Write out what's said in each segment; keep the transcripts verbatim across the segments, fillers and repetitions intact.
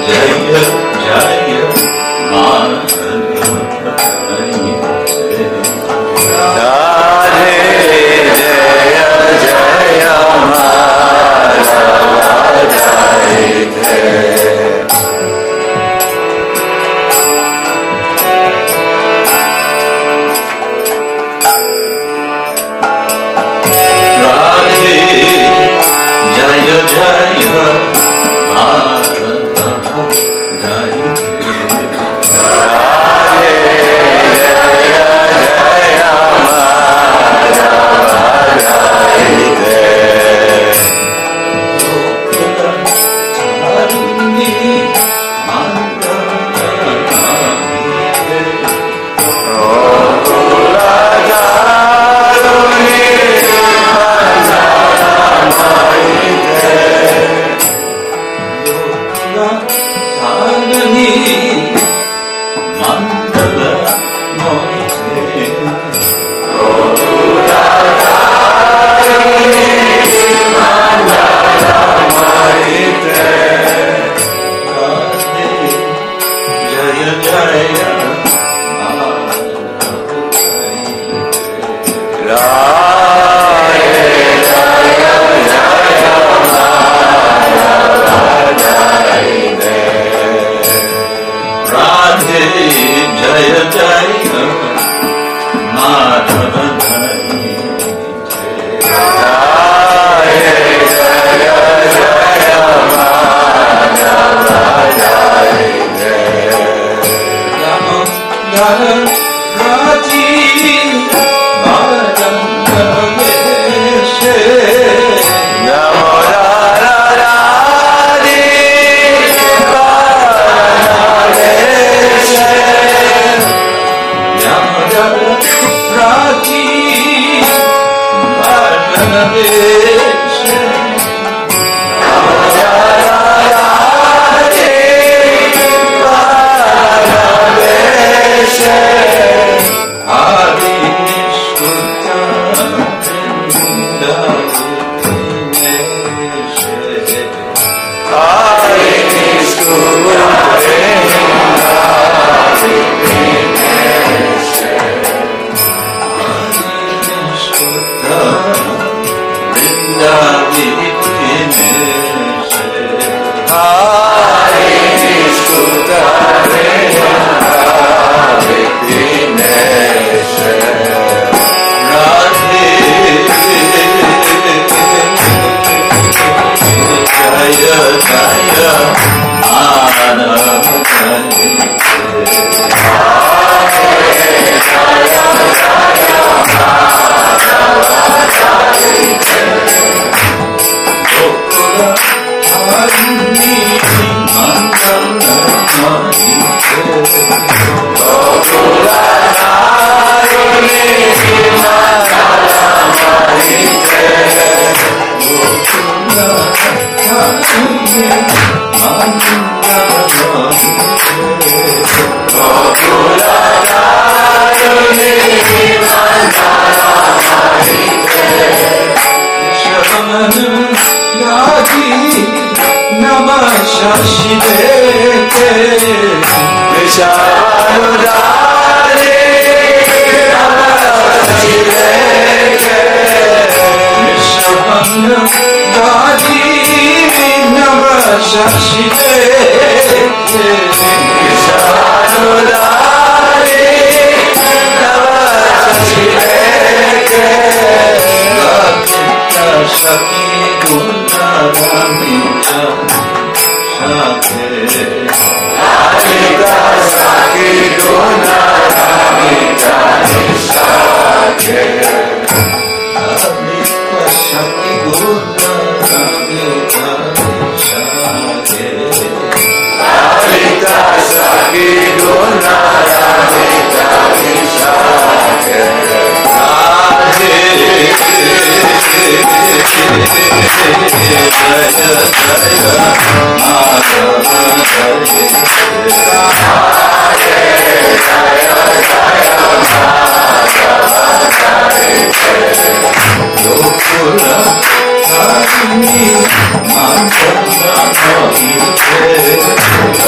Mantra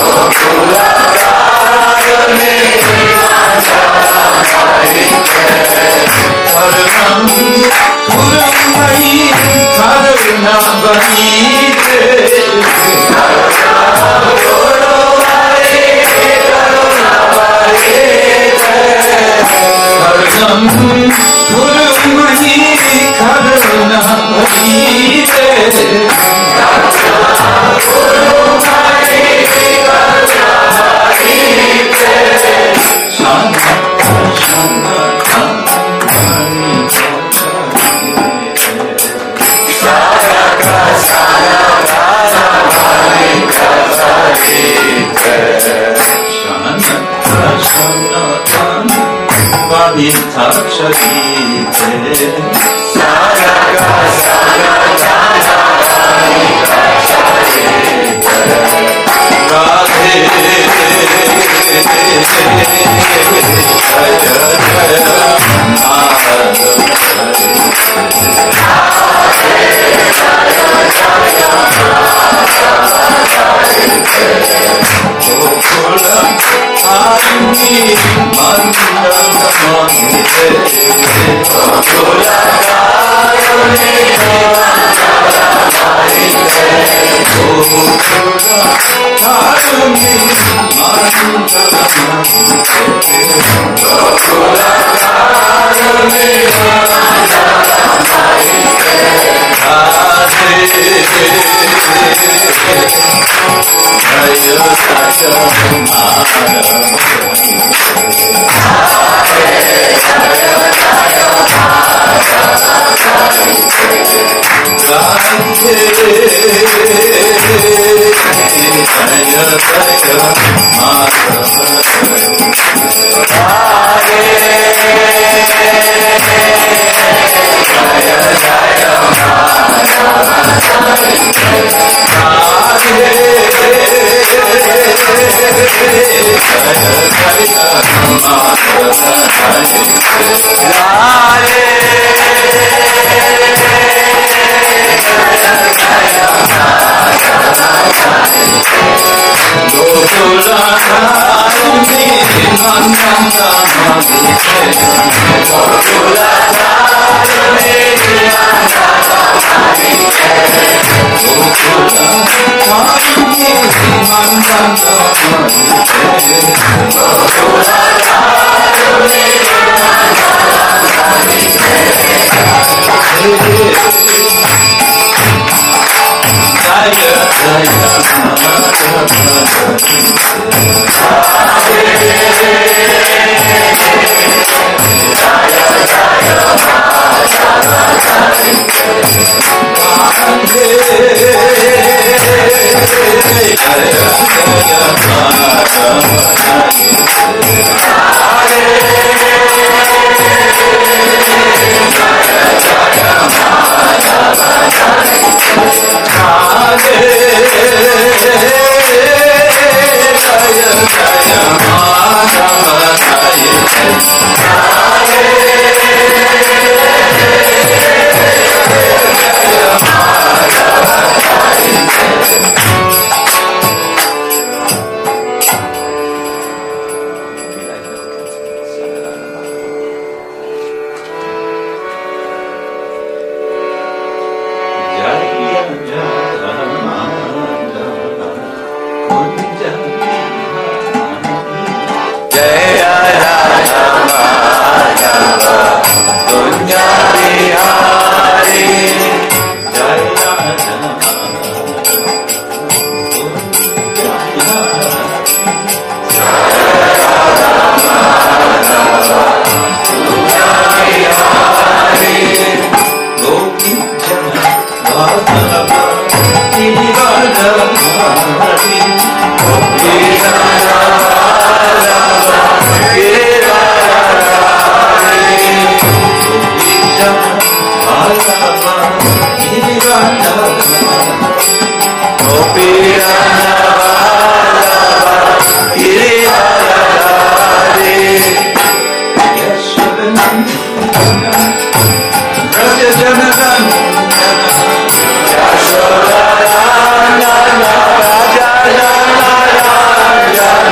Raja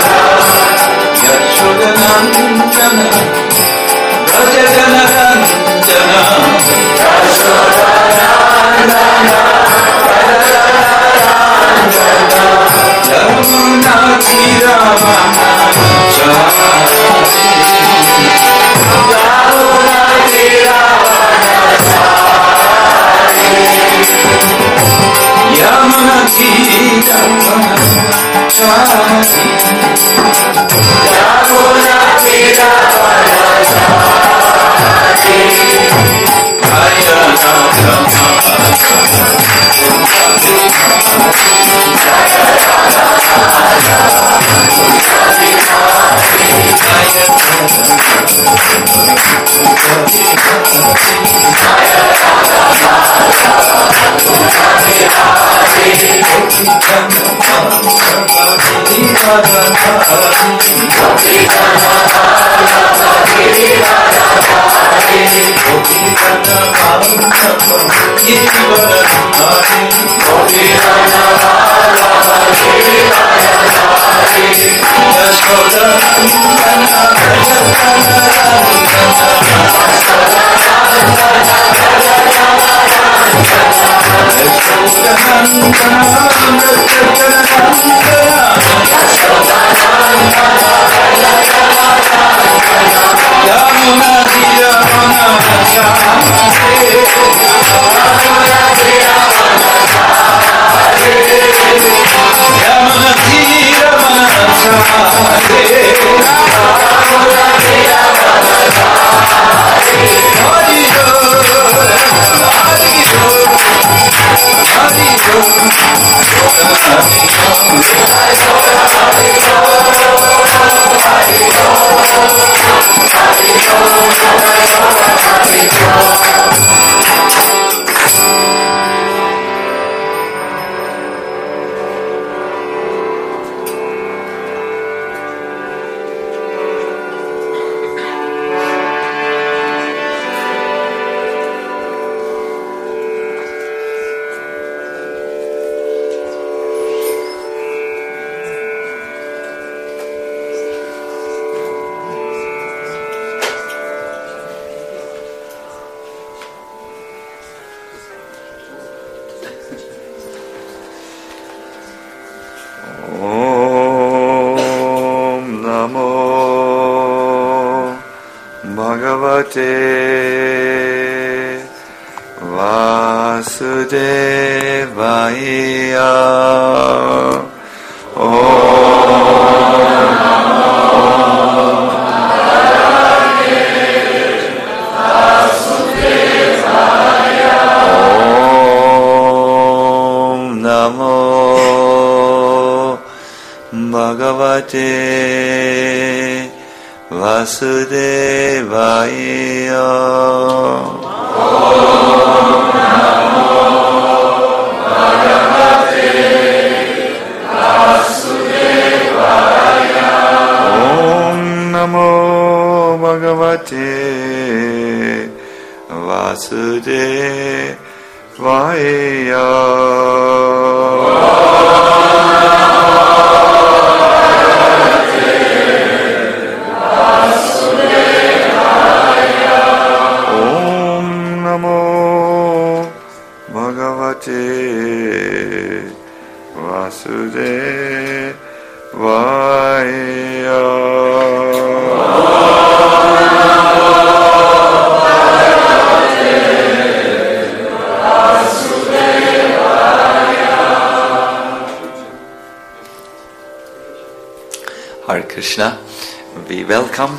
Krishna, we welcome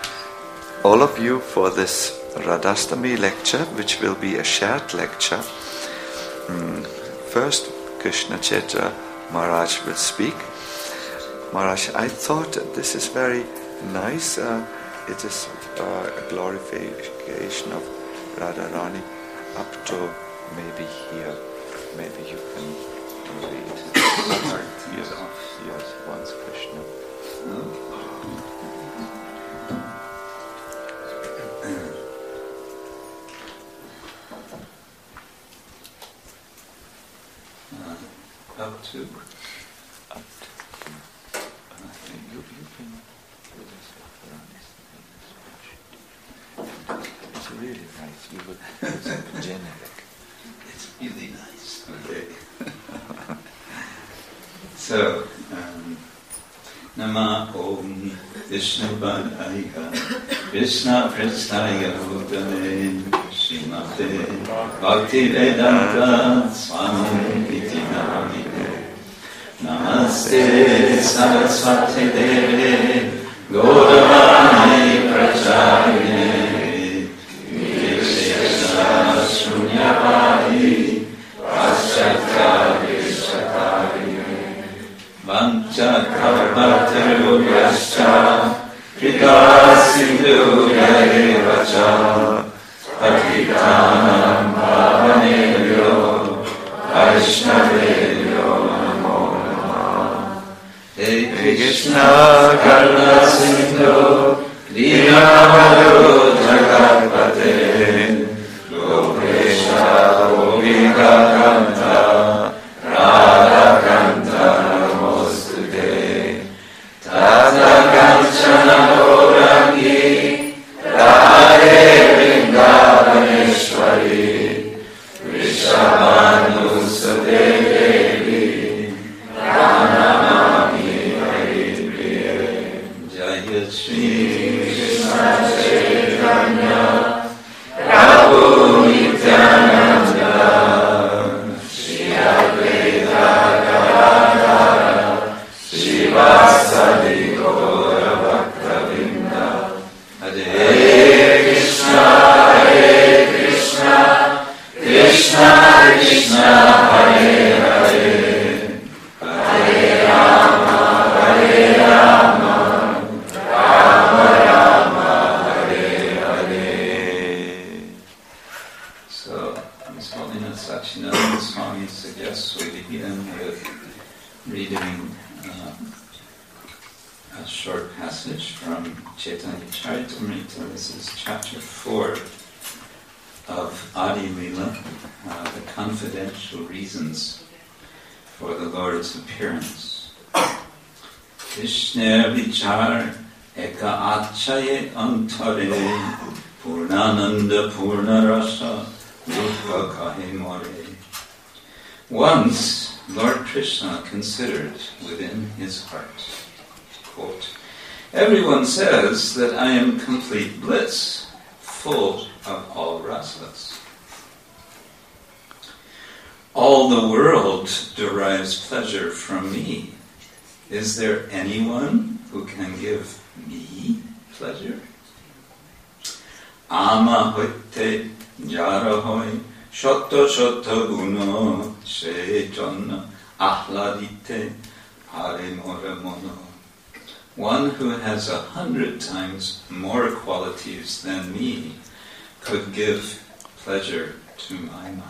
all of you for this Radhastami lecture, which will be a shared lecture. Mm, first, Krishna Chaitra Maharaj will speak. Maharaj, I thought this is very nice. Uh, it is uh, a glorification of Radharani up to maybe here. Maybe you can read. Yes, yes, once Krishna. Uh, up to. Up to. Uh, you, you can do this for us. It's really nice. You will. It's generic. It's really nice. Okay. So. Um, Nama Om Vishnu Padaya Krishna Prestaya Bhutale Srimate Bhakti Vedanta Swami Iti Namine Namaste Saraswati Devi Gauravani Pracharine Vishesha Shunyavadi Paschatya Vishakarine Vancha Karmatarubhyascha Krita Sindhu Yarevacha Patitanam Pavanebhyo Vaishnavebhyo Namo Namaha. Hey Krishna Karuna Sindhu Dinamado Jagatpate Gopesha Gopika Kanta Radha Kanta Namostute Tata Kanchana Gaurangi Radhe Vrindavaneshwari Vrishabhanu Devi Pranamami Haripriye Jaya Shri Krishna Chaitanya Prabhu Nityananda Shri Advaita Gadadhara Srivasadi Gaura Bhaktavinda Hare Krishna, Hare Krishna, Krishna Krishna, Hare Hare, Hare Rama, Hare Rama, Rama Rama, Hare Hare. So, His Holiness Sachidananda Swami suggests we begin with reading uh, a short passage from Chaitanya Charitamrita. This is chapter four of Adi Lila, uh, the confidential reasons for the Lord's appearance. Krishna vichar eka achaye antare purnananda purnarasa rupa kahe more. Once Lord Krishna considered within his heart, quote, everyone says that I am complete bliss, full of all rasas. All the world derives pleasure from me. Is there anyone who can give me pleasure? Ama hoite jara hoy shoto shoto guno se jonna ahladite hare mora mono. One who has a hundred times more qualities than me could give pleasure to my mind.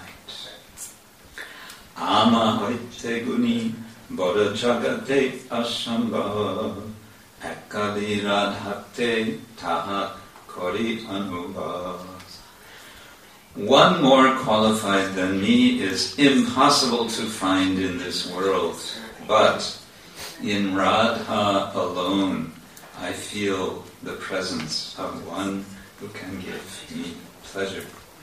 Ama hoite guni bora jagate asambhava ekali radhate taha kori anubhav. One more qualified than me is impossible to find in this world, but in Radha alone, I feel the presence of one who can give me pleasure.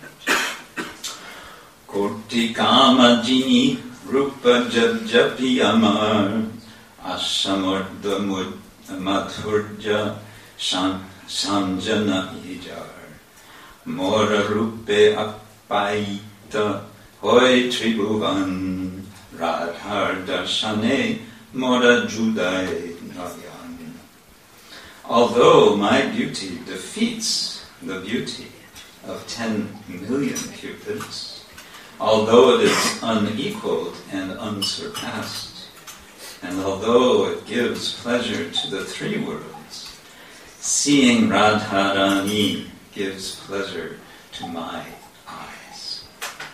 Koti kama jini rupa jajapi amar asamardha madhurja sanjana ijar mora rupe appaita hoy tribhuvan radhar darshane mora judai nayan. Although my beauty defeats the beauty of ten million cupids, although it is unequaled and unsurpassed, and although it gives pleasure to the three worlds, seeing Radharani gives pleasure to my eyes.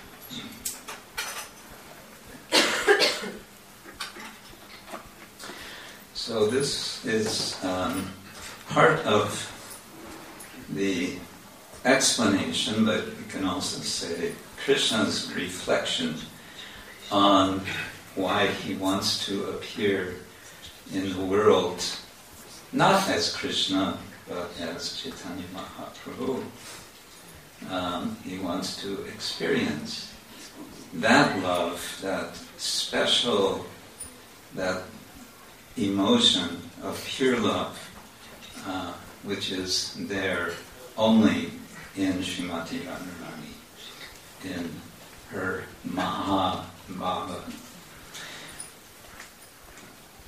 So this is um, part of the explanation, but we can also say Krishna's reflection on why he wants to appear in the world, not as Krishna, but as Chaitanya Mahaprabhu. Um, he wants to experience that love, that special, that emotion of pure love, uh, which is there only in Srimati Radharani, in her Maha Bhava.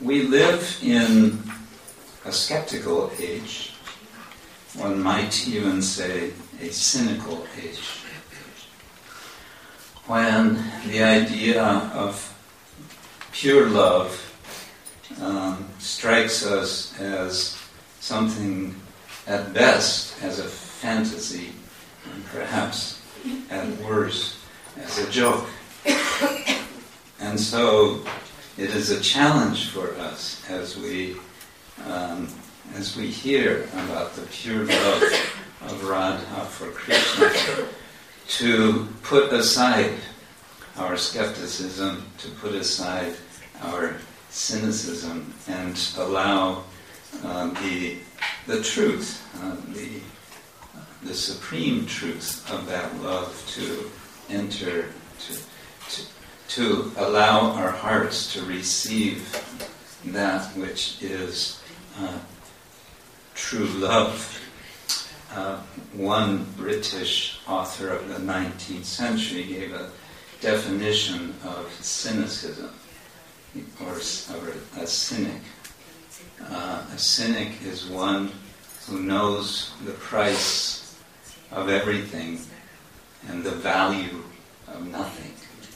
we live in a skeptical age. One might even say a cynical age, when the idea of pure love um, strikes us as something at best as a fantasy, and perhaps at worst as a joke. And so it is a challenge for us as we um, as we hear about the pure love of Radha for Krishna, to put aside our skepticism, to put aside our cynicism, and allow uh, the the truth, uh, the the supreme truth of that love to enter, to to to allow our hearts to receive that which is uh, true love. Uh, one British author of the nineteenth century gave a definition of cynicism, or, or a cynic. Uh, a cynic is one who knows the price of everything and the value of nothing.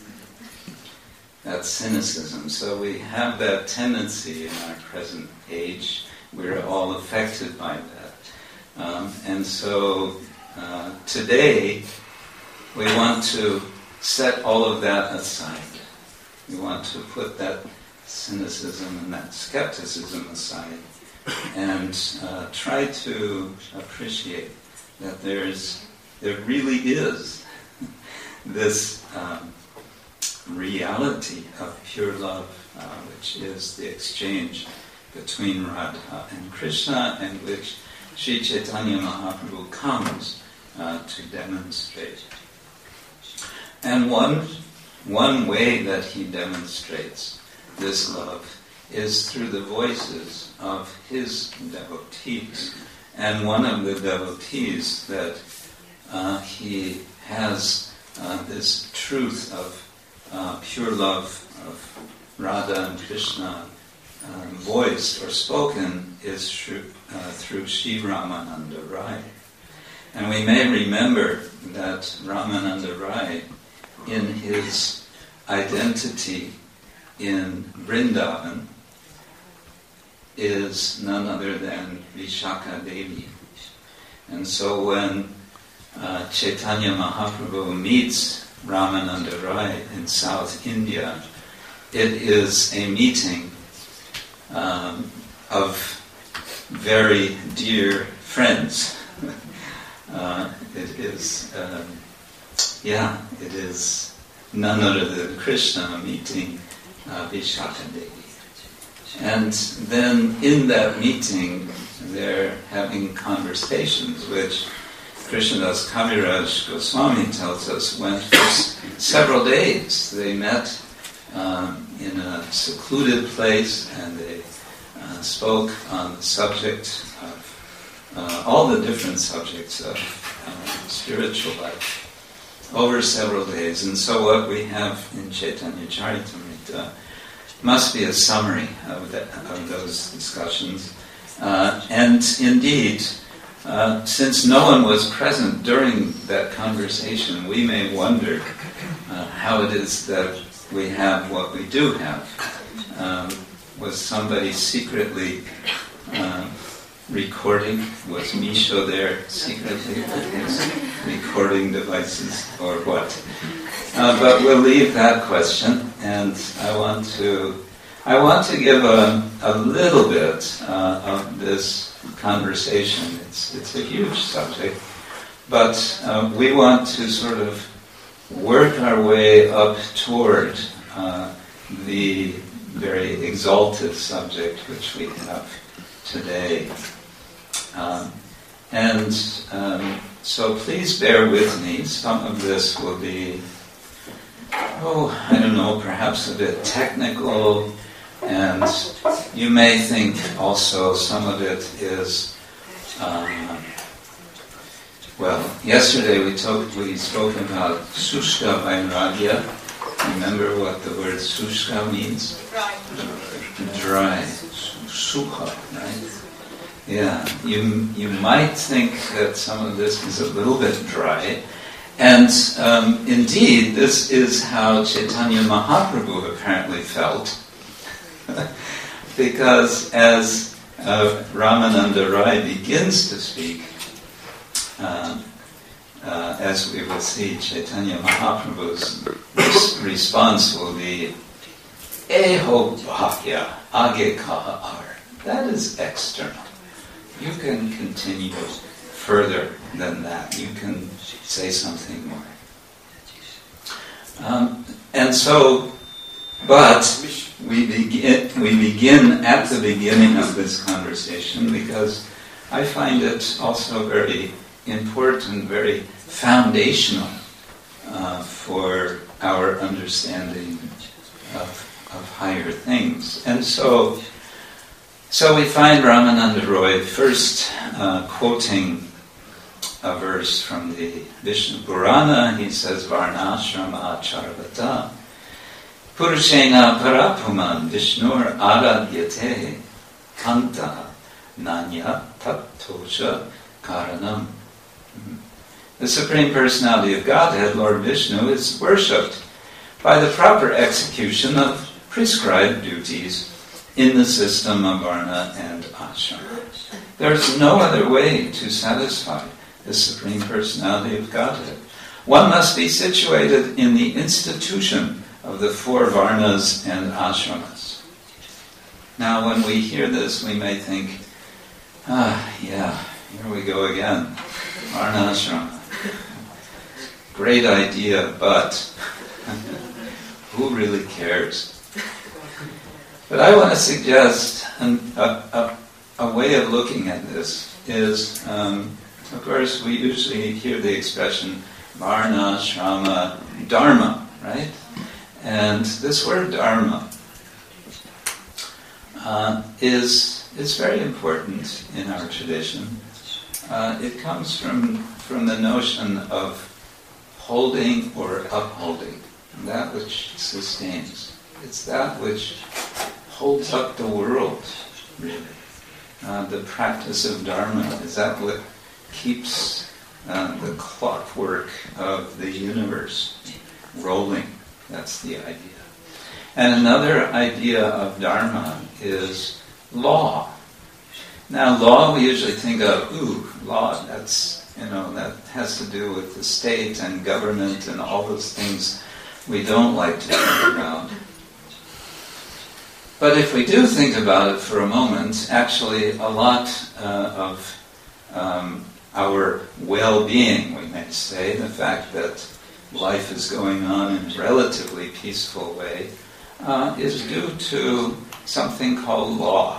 That's cynicism. So we have that tendency in our present age. We're all affected by that. Um, and so uh, today we want to set all of that aside. We want to put that cynicism and that skepticism aside and uh, try to appreciate that there's there really is this um, reality of pure love, uh, which is the exchange between Radha and Krishna, and which Sri Chaitanya Mahaprabhu comes uh, to demonstrate. And one one way that he demonstrates this love is through the voices of his devotees. And one of the devotees that uh, he has uh, this truth of uh, pure love of Radha and Krishna um, voiced or spoken is through, uh, through Sri Ramananda Rai. And we may remember that Ramananda Rai, in his identity in Vrindavan, is none other than Vishakha Devi. And so when uh, Chaitanya Mahaprabhu meets Ramananda Rai in South India, it is a meeting um, of very dear friends. uh, it is, um, yeah, it is none other than Krishna meeting uh, Vishakha Devi. And then in that meeting, they're having conversations, which Krishnadas Kaviraj Goswami tells us went for s- several days. They met um, in a secluded place, and they uh, spoke on the subject of uh, all the different subjects of uh, spiritual life over several days. And so what we have in Chaitanya Charitamrita must be a summary of, the, of those discussions. Uh, and indeed, uh, since no one was present during that conversation, we may wonder uh, how it is that we have what we do have. Um, was somebody secretly uh, recording? Was Misho there secretly with his recording devices, or what? Uh, but we'll leave that question, and I want to I want to give a, a little bit uh, of this conversation. It's it's a huge subject, but uh, we want to sort of work our way up toward uh, the very exalted subject which we have today. Um, and um, so please bear with me. Some of this will be, oh, I don't know, perhaps a bit technical, and you may think also some of it is, um, well, yesterday we talked, we spoke about Sushka Vairagya. Remember what the word Sushka means? Right. dry, sukha, right? Yeah, you you might think that some of this is a little bit dry, and um, indeed, this is how Chaitanya Mahaprabhu apparently felt, because as uh, Ramananda Rai begins to speak, uh, uh, as we will see, Chaitanya Mahaprabhu's res- response will be, Eho bhakya age kaha ar. That is external. You can continue further than that. You can say something more. Um, and so, but we begin, we begin at the beginning of this conversation because I find it also very important, very foundational uh, for our understanding of, of higher things. And so, so we find Ramananda Roy first uh, quoting a verse from the Vishnu Purana. He says, Varnashrama Charvata Purushena Parapuman Vishnur Aradyate Kanta Nanya Tattosha Karanam. The Supreme Personality of Godhead, Lord Vishnu, is worshipped by the proper execution of prescribed duties in the system of Varna and Ashrama. There is no other way to satisfy the Supreme Personality of Godhead. One must be situated in the institution of the four Varnas and Ashramas. Now, when we hear this, we may think, ah, yeah, here we go again. Varna Ashrama. Great idea, but who really cares? But I want to suggest an, a, a, a way of looking at this is, um, of course, we usually hear the expression Varna, Shrama, Dharma, right? And this word Dharma uh, is, is very important in our tradition. Uh, it comes from, from the notion of holding or upholding, that which sustains. It's that which holds up the world, really. Uh, the practice of Dharma, is that what keeps uh, the clockwork of the universe rolling? That's the idea. And another idea of Dharma is law. Now, law we usually think of, ooh, law, that's, you know, that has to do with the state and government and all those things we don't like to think about. But if we do think about it for a moment, actually a lot uh, of um, our well-being, we may say, the fact that life is going on in a relatively peaceful way, uh, is due to something called law.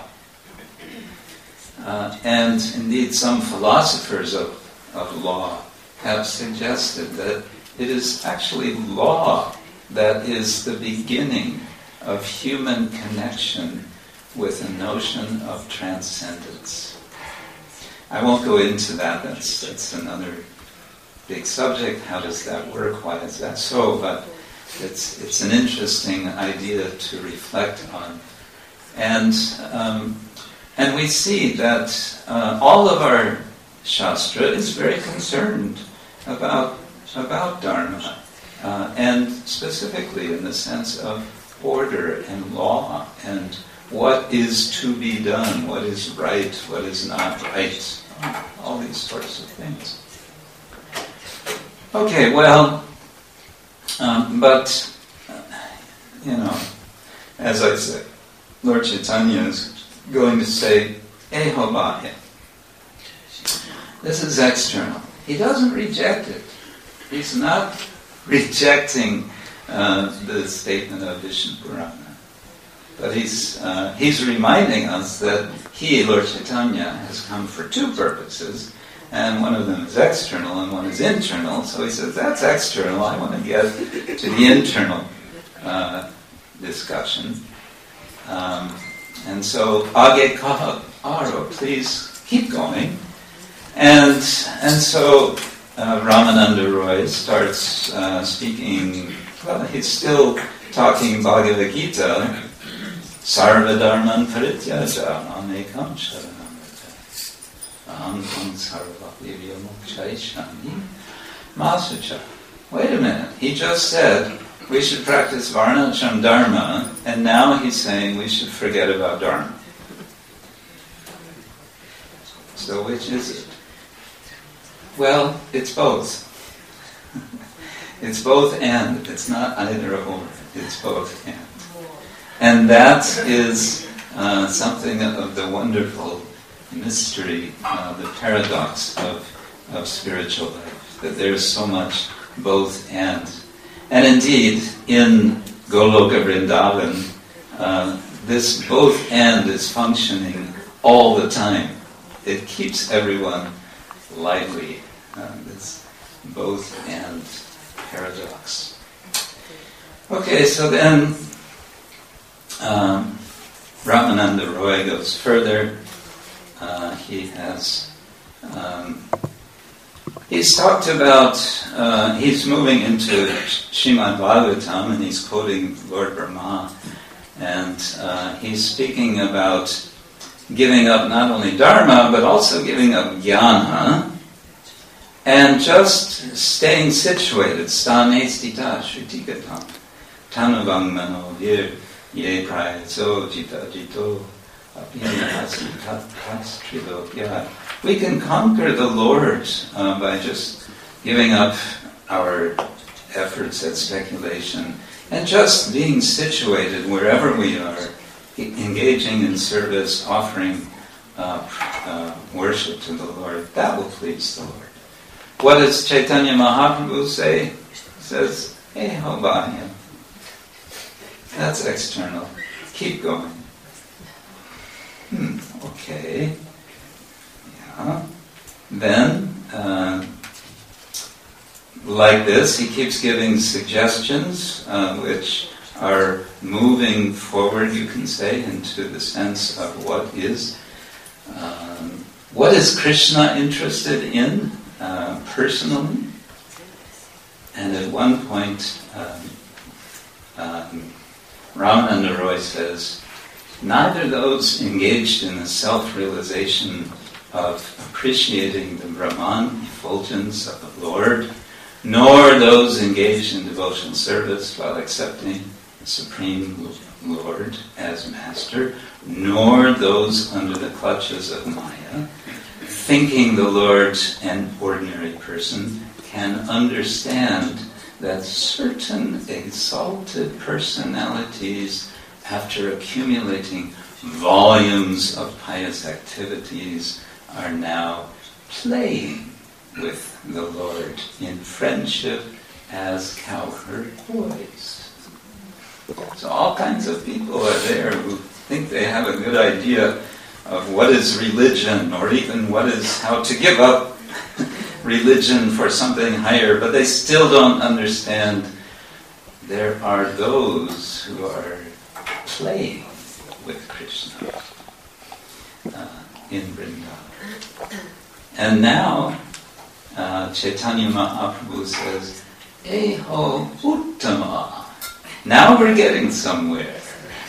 Uh, and indeed some philosophers of, of law have suggested that it is actually law that is the beginning of human connection with a notion of transcendence. I won't go into that, that's, that's another big subject. How does that work? Why is that so? But it's, it's an interesting idea to reflect on. And, um, and we see that uh, all of our Shastra is very concerned about, about Dharma, uh, and specifically in the sense of order and law and what is to be done, what is right, what is not right, all these sorts of things. Okay, well, um, but, uh, you know, as I said, Lord Chaitanya is going to say, Eho bhakya. This is external. He doesn't reject it. He's not rejecting uh, the statement of Vishnu Purana. But he's, uh, he's reminding us that he, Lord Chaitanya, has come for two purposes, and one of them is external and one is internal. So he says, that's external. I want to get to the internal uh, discussion. Um, and so, age kaha aro, please keep going. And and so uh, Ramananda Roy starts uh, speaking, well, he's still talking Bhagavad Gita, Sarva dharman parityaja mamekam sharanam vraja. Aham tam sarva virya mokchaishami masucha. Wait a minute, he just said we should practice varnashram dharma, and now he's saying we should forget about dharma. So which is it? Well, it's both. It's both and. It's not either or. It's both and. And that is uh, something of the wonderful mystery, uh, the paradox of, of spiritual life, that there's so much both and. And indeed, in Goloka Vrindavan, uh, this both and is functioning all the time. It keeps everyone lively, uh, this both and paradox. Okay, so then um, Ramananda Roy goes further. Uh, he has um, he's talked about uh, he's moving into Srimad Bhagavatam, and he's quoting Lord Brahma, and uh, he's speaking about giving up not only dharma but also giving up jnana, and just staying situated. Stane stita shrutikatam tanuvang mano vir ye prayaso jita jito apinahasi tattas trilokya. We can conquer the Lord uh, by just giving up our efforts at speculation and just being situated wherever we are, engaging in service, offering uh, uh, worship to the Lord. That will please the Lord. What does Chaitanya Mahaprabhu say? He says, hey, ho bahya. That's external. Keep going. Hmm, okay. Yeah. Then, uh, like this, he keeps giving suggestions uh, which are moving forward, you can say, into the sense of what is um, what is Krishna interested in uh, personally. And at one point, um, um, Ramananda Roy says, neither those engaged in the self-realization of appreciating the Brahman effulgence of the Lord, nor those engaged in devotional service while accepting the Supreme Lord as Master, nor those under the clutches of Maya, thinking the Lord an ordinary person, can understand that certain exalted personalities, after accumulating volumes of pious activities, are now playing with the Lord in friendship as cowherd boys. So all kinds of people are there who think they have a good idea of what is religion, or even what is how to give up religion for something higher, but they still don't understand there are those who are playing with Krishna uh, in Vrindavan. And now uh, Chaitanya Mahaprabhu says, Eho Uttama. Now we're getting somewhere.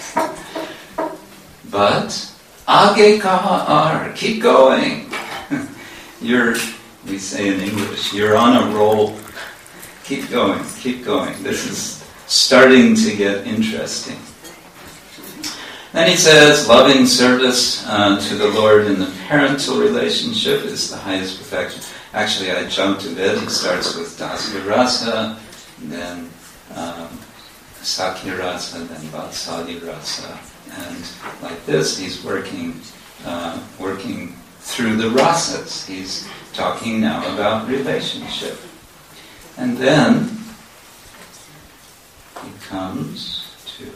But Age kaha ar, keep going. You're, we say in English, you're on a roll. Keep going, keep going. This is starting to get interesting. Then he says, loving service uh, to the Lord in the parental relationship is the highest perfection. Actually, I jumped a bit. He starts with Dasya Rasa, then um, Sakya Rasa, then Vatsalya Rasa. And like this, he's working, uh, working through the rasas. He's talking now about relationship. And then he comes to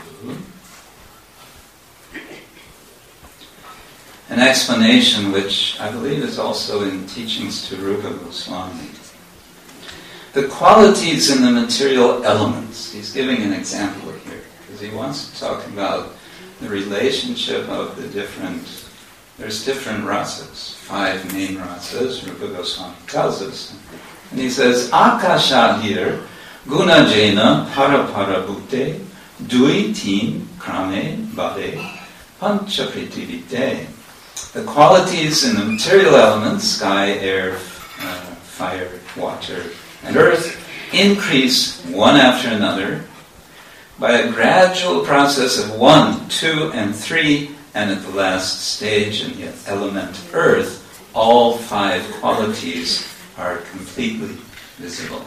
an explanation which I believe is also in teachings to Rupa Goswami. The qualities in the material elements. He's giving an example here, because he wants to talk about the relationship of the different, there's different rasas, five main rasas, Rupa Goswami tells us. And he says, Akashadir, Gunajena, Parapara Bhute, Dui tin krame bade panchapritivite. The qualities in the material elements, sky, air, uh, fire, water, and earth, increase one after another by a gradual process of one, two, and three, and at the last stage in the element earth, all five qualities are completely visible.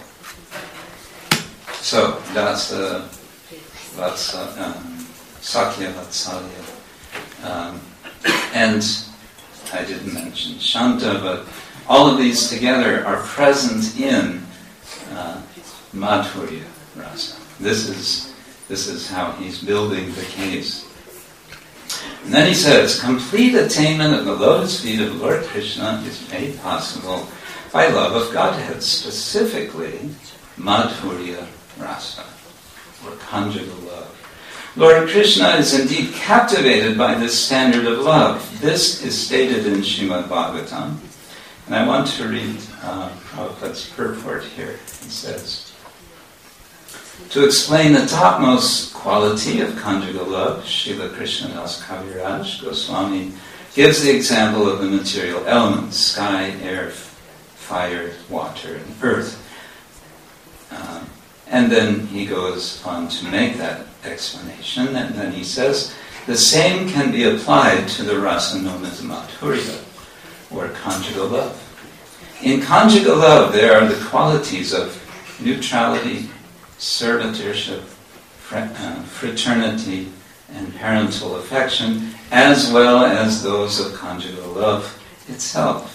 So that's uh, that's uh, um, Sakya Vatsalya, um, and I didn't mention Shanta, but all of these together are present in uh, Madhurya Rasa. This is this is how he's building the case. And then he says, complete attainment of the lotus feet of Lord Krishna is made possible by love of Godhead, specifically Madhurya Rasa, or conjugal love. Lord Krishna is indeed captivated by this standard of love. This is stated in Srimad Bhagavatam. And I want to read uh, Prabhupada's purport here. He says, to explain the topmost quality of conjugal love, Srila Krishnadas Kaviraj Goswami gives the example of the material elements, sky, air, fire, water, and earth. Um, and then he goes on to make that explanation, and then he says, the same can be applied to the rasa known as Madhurya, or conjugal love. In conjugal love, there are the qualities of neutrality, servitorship, fraternity, and parental affection, as well as those of conjugal love itself.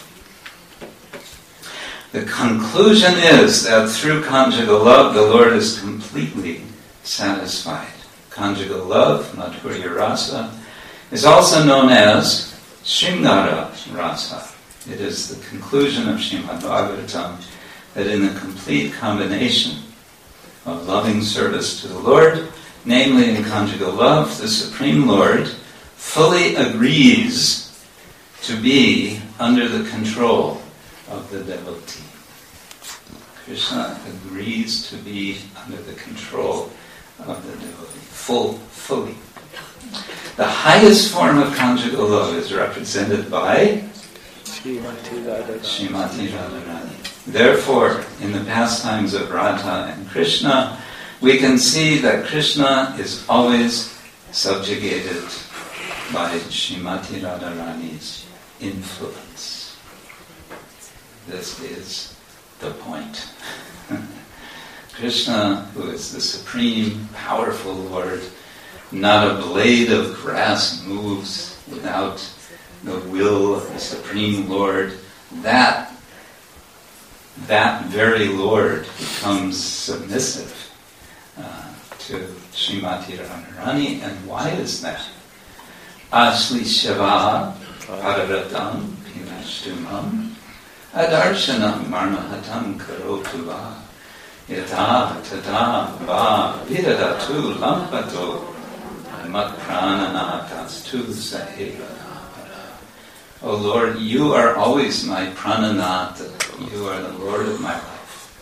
The conclusion is that through conjugal love, the Lord is completely satisfied. Conjugal love, Madhurya Rasa, is also known as Shringara Rasa. It is the conclusion of Srimad Bhagavatam that in the complete combination of loving service to the Lord, namely in conjugal love, the Supreme Lord fully agrees to be under the control of the devotee. Krishna agrees to be under the control of the devotee, full, fully. The highest form of conjugal love is represented by Srimati Radharani. Therefore, in the pastimes of Radha and Krishna, we can see that Krishna is always subjugated by Srimati Radharani's influence. This is the point. Krishna, who is the supreme, powerful Lord, not a blade of grass moves without the will of the Supreme Lord. That, that very Lord becomes submissive uh, to Srimati Radharani. And why is that? Asli Shiva Pararatam Pinashtumam Adarshanam Marmahatam Karotu Va Yata Tata Va Vidadatu Lampato Mat Prananatas Tu Saheva. O Lord, you are always my prananata. You are the Lord of my life.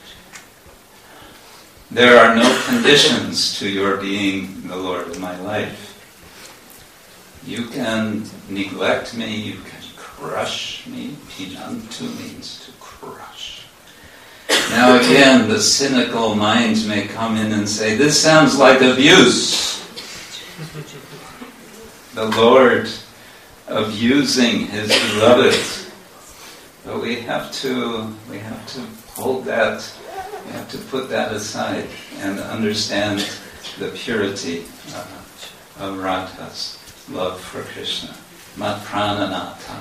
There are no conditions to your being the Lord of my life. You can neglect me, you can crush me. Pinantu means to crush. Now again, the cynical mind may come in and say, this sounds like abuse. The Lord abusing his beloved. But we have to we have to hold that, we have to put that aside and understand the purity uh, of Radha's love for Krishna. Mat prananata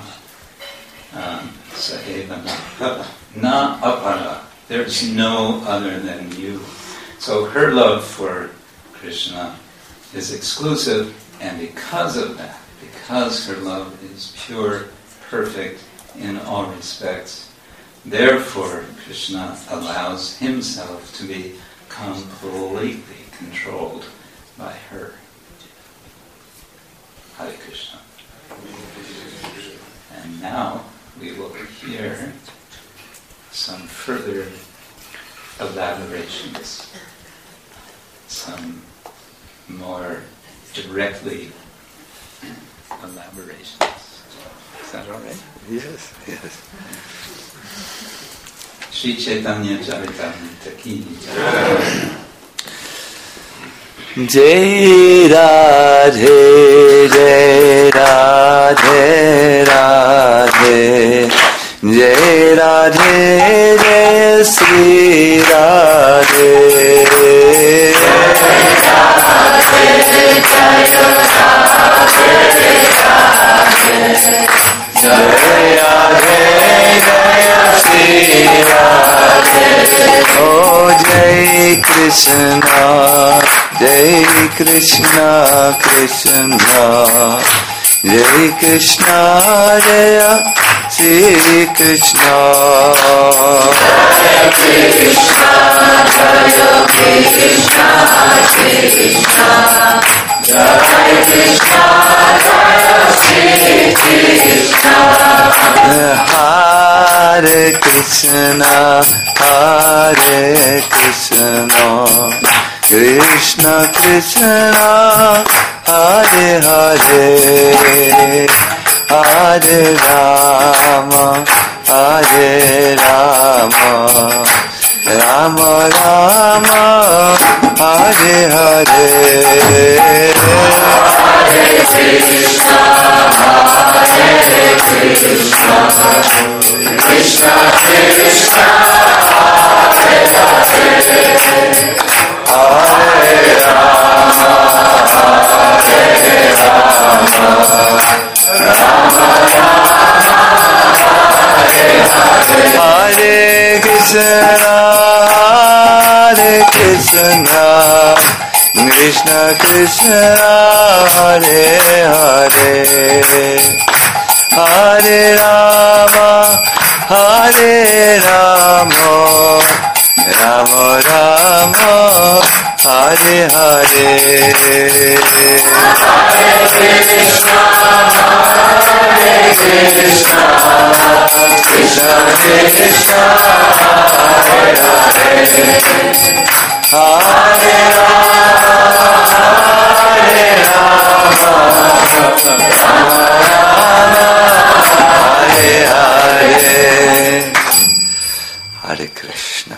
sahevana na apara. There's no other than you. So her love for Krishna is exclusive, and because of that, because her love is pure, perfect in all respects, therefore Krishna allows himself to be completely controlled by her. Hare Krishna. And now we will hear some further elaborations, some more directly elaborations. Is that all right? Yes, yes. Sri Chaitanya Charitamrita ki jai. Jai Radhe, Jai Radhe, Radhe, Jai Radhe, Jai Sri Radhe. Jai Radhe, Jai Sri Radhe. Oh, Jai Krishna, Jai Krishna, Krishna, Jai Krishna, Jaya Sri Krishna. Jai Krishna, Jaya Krishna, Krishna, Jai Krishna, Jaya Sri Krishna. Hare Krishna, Hare Krishna, Krishna Krishna, Hare Hare, Hare Rama, Hare Rama, Rama Rama, Hare Hare. Hare Krishna, Hare Krishna, Krishna Krishna, Hare Hare, Hare Rama, Hare Rama, Rama Rama, Hare Hare. Hare Krishna, Hare Krishna, Krishna Krishna, Hare Hare, Hare Rama, Hare Rama, Rama Rama, Hare Hare. Hare Krishna, Hare Krishna, Krishna Krishna, Hare Hare, Hare Rama, Hare Rama, Rama Rama, Hare Hare. Hare Krishna.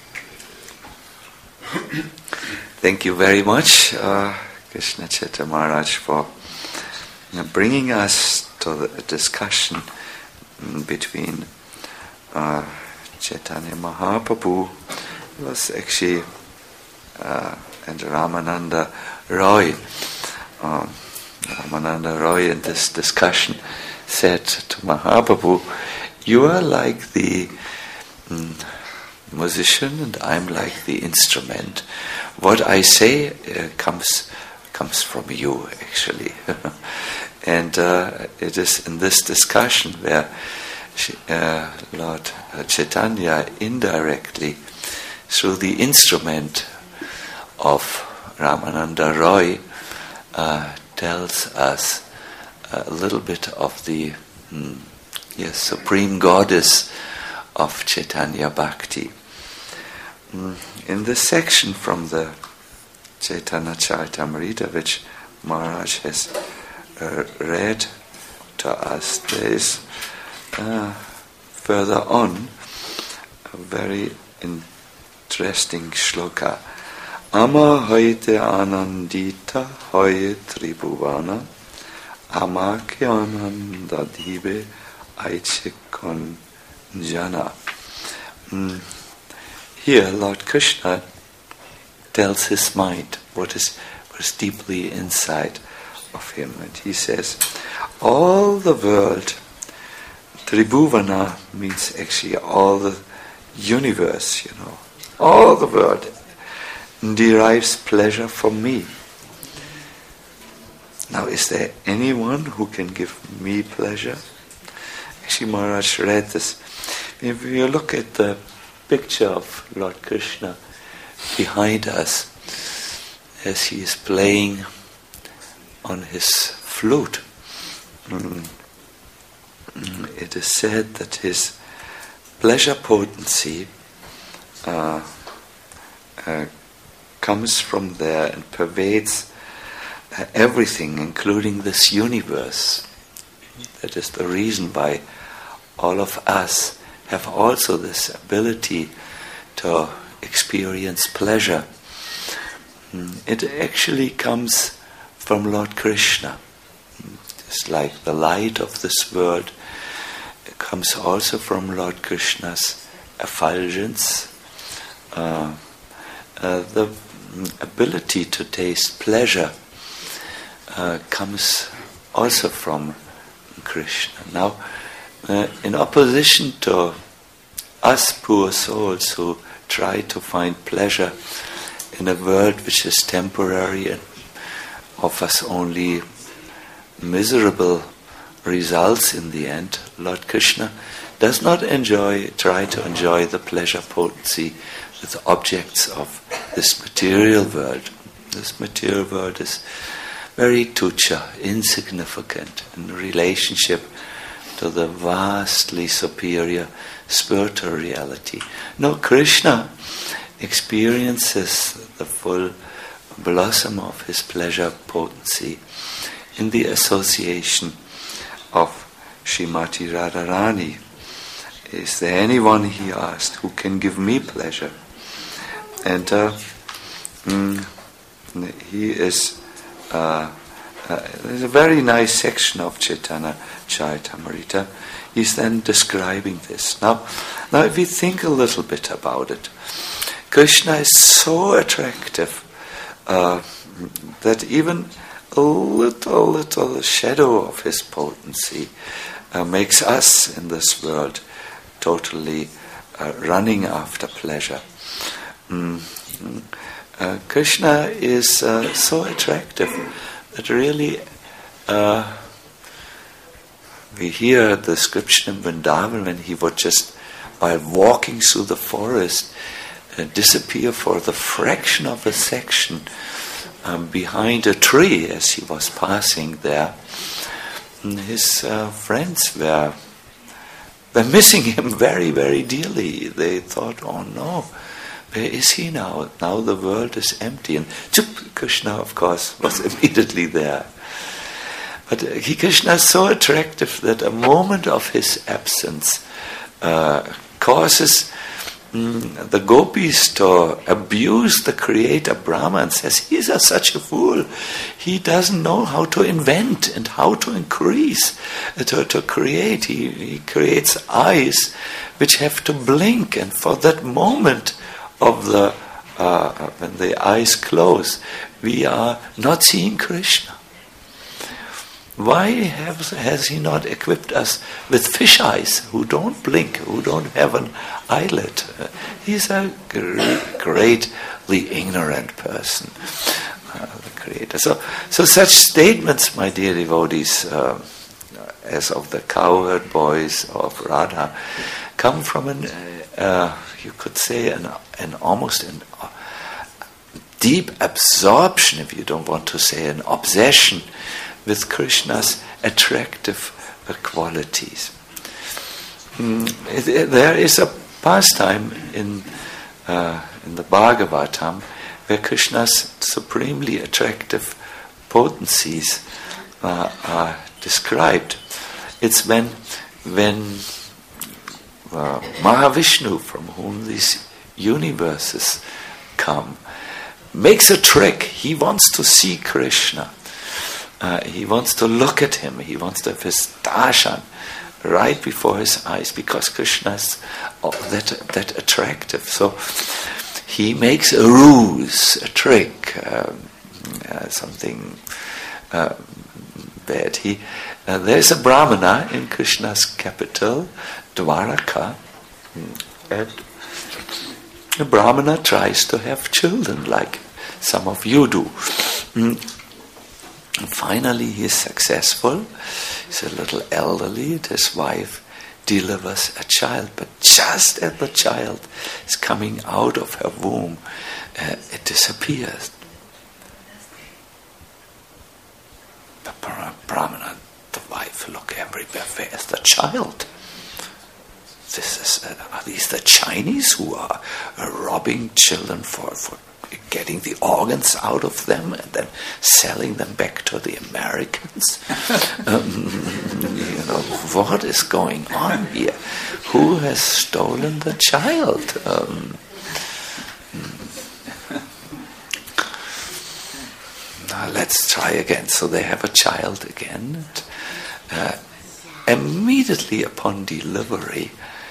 Thank you very much, uh, Krishna Chaitanya Maharaj, for you know, bringing us to the discussion between uh, Chaitanya Mahaprabhu, was actually uh, and Ramananda Roy. Um, Ramananda Roy in this discussion said to Mahaprabhu, "You are like the mm, musician and I'm like the instrument. What I say uh, comes comes from you, actually." And uh, it is in this discussion where uh, Lord Chaitanya indirectly, through the instrument of Ramananda Roy, uh, tells us a little bit of the mm, yes, supreme goddess of Chaitanya Bhakti. Mm, in this section from the Chaitanya Charitamrita, which Maharaj has uh, read to us, there is uh, further on a very interesting shloka. Ama hoite anandita hoye tribhuvana, amake ananda dibe aichikon jana. Mm. Here Lord Krishna tells his mind what is, what is deeply inside of him, and he says, all the world, Tribhuvana means actually all the universe, you know, all the world derives pleasure from me. Now, is there anyone who can give me pleasure? Actually, Maharaj read this. If you look at the picture of Lord Krishna behind us, as he is playing on his flute, mm, it is said that his pleasure potency uh, uh, comes from there and pervades everything, including this universe. That is the reason why all of us have also this ability to experience pleasure. It actually comes from Lord Krishna. It's like the light of this world. It comes also from Lord Krishna's effulgence. Uh, uh, the ability to taste pleasure uh, comes also from Krishna. Now, uh, in opposition to us poor souls who try to find pleasure in a world which is temporary and offers only miserable results in the end, Lord Krishna does not enjoy, try to enjoy the pleasure potency with objects of this material world. This material world is very tucha, insignificant in relationship to the vastly superior spiritual reality. No, Krishna experiences the full blossom of his pleasure potency in the association of Srimati Radharani. Is there anyone, he asked, who can give me pleasure? And uh, mm, he is, uh, uh, there's a very nice section of Chaitanya Charitamrita. He's then describing this. Now, now if we think a little bit about it, Krishna is so attractive uh, that even a little, little shadow of his potency uh, makes us in this world totally uh, running after pleasure. Mm. Uh, Krishna is uh, so attractive that really uh, we hear a description in Vrindavan when he would just, while walking through the forest, uh, disappear for the fraction of a section um, behind a tree as he was passing there. And his uh, friends were were missing him very, very dearly. They thought, oh no, where is he now? Now the world is empty. And chup, Krishna, of course, was immediately there. But uh, he, Krishna is so attractive that a moment of his absence uh, causes mm, the gopis to abuse the creator Brahma and says, he's a, such a fool. He doesn't know how to invent and how to increase, uh, to, to create. He, he creates eyes which have to blink, and for that moment of the uh, when the eyes close, we are not seeing Krishna. Why has, has he not equipped us with fish eyes who don't blink, who don't have an eyelid? Uh, he's a gr- greatly ignorant person, uh, the Creator. So, so such statements, my dear devotees, uh, as of the cowherd boys of Radha, come from an, uh, you could say, an, an almost an uh, deep absorption, if you don't want to say an obsession, with Krishna's attractive uh, qualities. Mm, it, there is a pastime in uh, in the Bhagavatam where Krishna's supremely attractive potencies uh, are described. It's when when uh, Mahavishnu, from whom these universes come, makes a trick. He wants to see Krishna. Uh, he wants to look at him. He wants to have his darshan right before his eyes, because Krishna is oh, that that attractive. So he makes a ruse, a trick, um, uh, something uh, bad. He uh, there's a brahmana in Krishna's capital, Dwaraka, and the brahmana tries to have children, like some of you do. Mm. And finally he is successful. He's a little elderly, and his wife delivers a child. But just as the child is coming out of her womb, uh, it disappears. The brahmana, the wife, look everywhere. Where is the child? this is, uh, are these the Chinese who are uh, robbing children for, for getting the organs out of them and then selling them back to the Americans? um, you know, what is going on here? Who has stolen the child? Um, now let's try again. So they have a child again. And, uh, immediately upon delivery,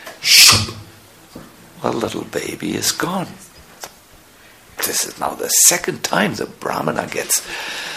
the little baby is gone. This is now the second time the Brahmana gets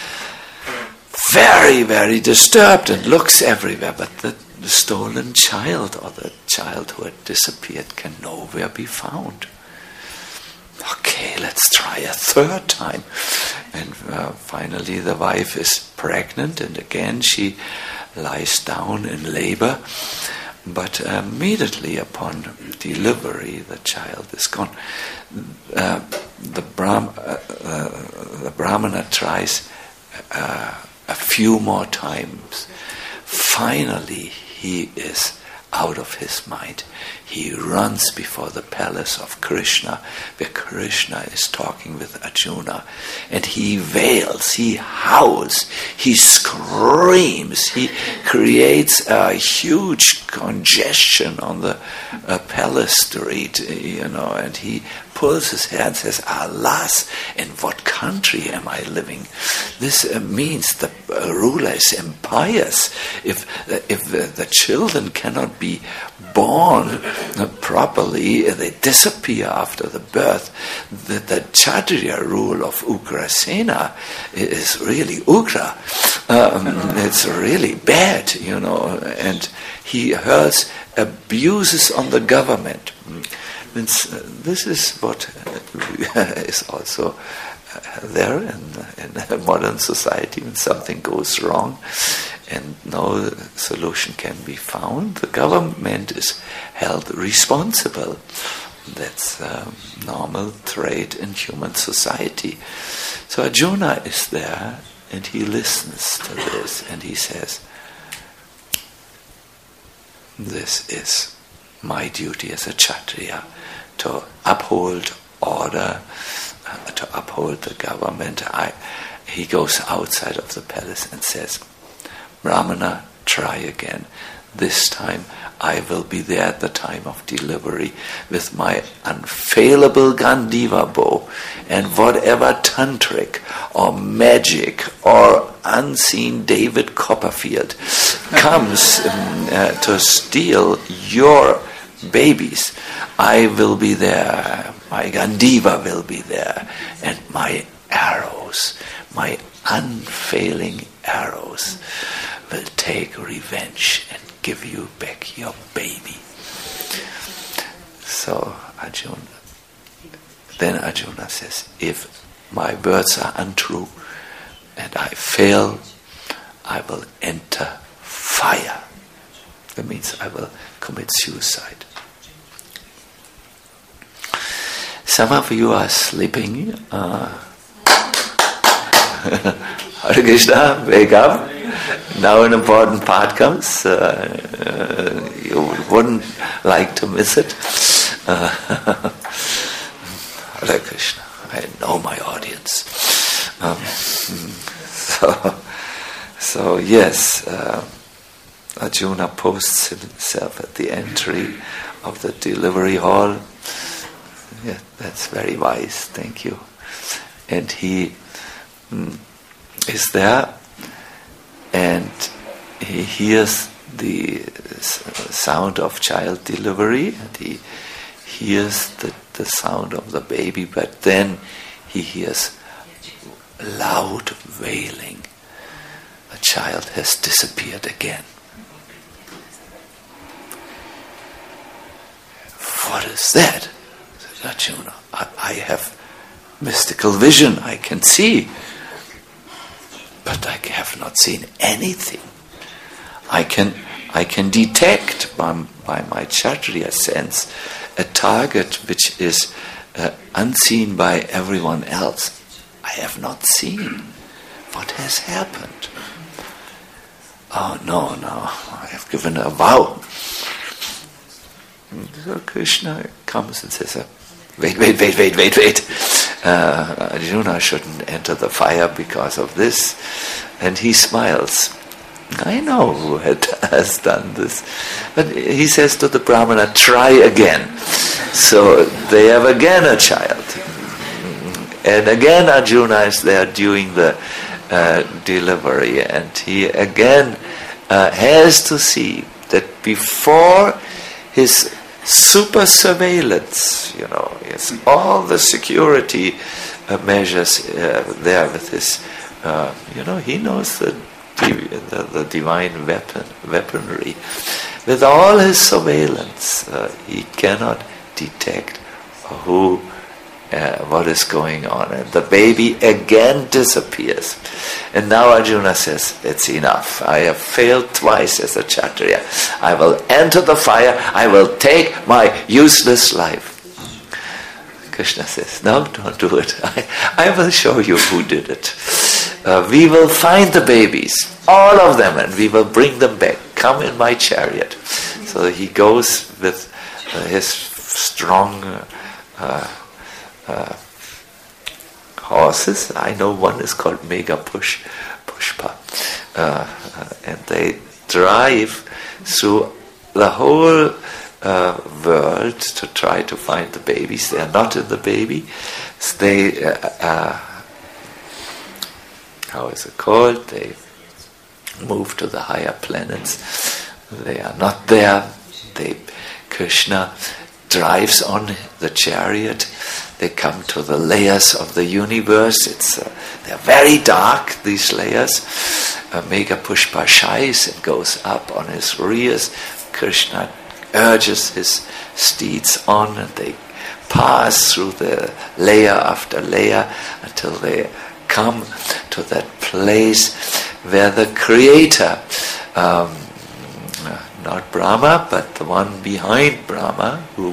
very, very disturbed and looks everywhere, but the, the stolen child or the child who had disappeared can nowhere be found. Okay, let's try a third time. And uh, finally the wife is pregnant, and again she lies down in labor. But immediately upon delivery, the child is gone. Uh, the, Brahm, uh, uh, the Brahmana tries uh, a few more times. Finally, he is out of his mind. He runs before the palace of Krishna, where Krishna is talking with Arjuna, and he wails, he howls, he screams, he creates a huge congestion on the uh, palace street, you know, and he pulls his hair and says, "Alas, in what country am I living? This uh, means the uh, ruler is impious. If uh, if uh, the children cannot be born uh, properly, uh, they disappear after the birth. The, the Kshatriya rule of Ugrasena is really Ugra. Um, it's really bad, you know." And he hurls abuses on the government. Means, uh, this is what uh, is also uh, there in, in a modern society. When something goes wrong and no solution can be found, the government is held responsible. That's a normal trait in human society. So Arjuna is there and he listens to this and he says, "This is my duty as a Kshatriya, to uphold order, uh, to uphold the government." I, he goes outside of the palace and says, "Brahmana, try again. This time I will be there at the time of delivery with my unfailable Gandiva bow, and whatever tantric or magic or unseen David Copperfield comes um, uh, to steal your babies, I will be there, my Gandiva will be there, and my arrows, my unfailing arrows will take revenge and give you back your baby." So Arjuna, then Arjuna says, "If my words are untrue and I fail, I will enter fire." That means I will commit suicide. Some of you are sleeping. Uh, Hare Krishna, wake up. Now an important part comes. Uh, uh, you wouldn't like to miss it. Uh, Hare Krishna, I know my audience. Um, so, so yes, uh, Arjuna posts himself at the entry of the delivery hall. Yeah, that's very wise, thank you. And he mm, is there, and he hears the sound of child delivery, and he hears the, the sound of the baby, but then he hears loud wailing. The child has disappeared again. What is that? Says Arjuna. I, I have mystical vision, I can see, but I have not seen anything. I can I can detect by, by my Kshatriya sense a target which is uh, unseen by everyone else. I have not seen. What has happened? Oh no, no, I have given a vow. So Krishna comes and says, wait, wait, wait, wait, wait, wait. Uh, Arjuna shouldn't enter the fire because of this. And he smiles. I know who had, has done this. But he says to the Brahmana, try again. So they have again a child. And again Arjuna is there doing the uh, delivery. And he again uh, has to see that before his super surveillance, you know, yes, all the security uh, measures uh, there with his, uh, you know, he knows the, the, the divine weapon, weaponry. With all his surveillance, uh, he cannot detect who, uh, what is going on. And the baby again disappears. And now Arjuna says, it's enough. I have failed twice as a Kshatriya. I will enter the fire. I will take my useless life. Krishna says, no, don't do it. I, I will show you who did it. Uh, we will find the babies, all of them, and we will bring them back. Come in my chariot. So he goes with uh, his strong uh, uh, horses. I know one is called Mega Push, Pushpa. Uh, uh, and they drive through the whole uh, world to try to find the babies. They are not in the baby. So they, uh, uh, how is it called? They move to the higher planets. They are not there. They, Krishna drives on the chariot. They come to the layers of the universe. It's uh, they're very dark, these layers. Uh, Mega Pushpa shies and goes up on his rears. Krishna urges his steeds on, and they pass through the layer after layer until they come to that place where the Creator, um, not Brahma, but the one behind Brahma, who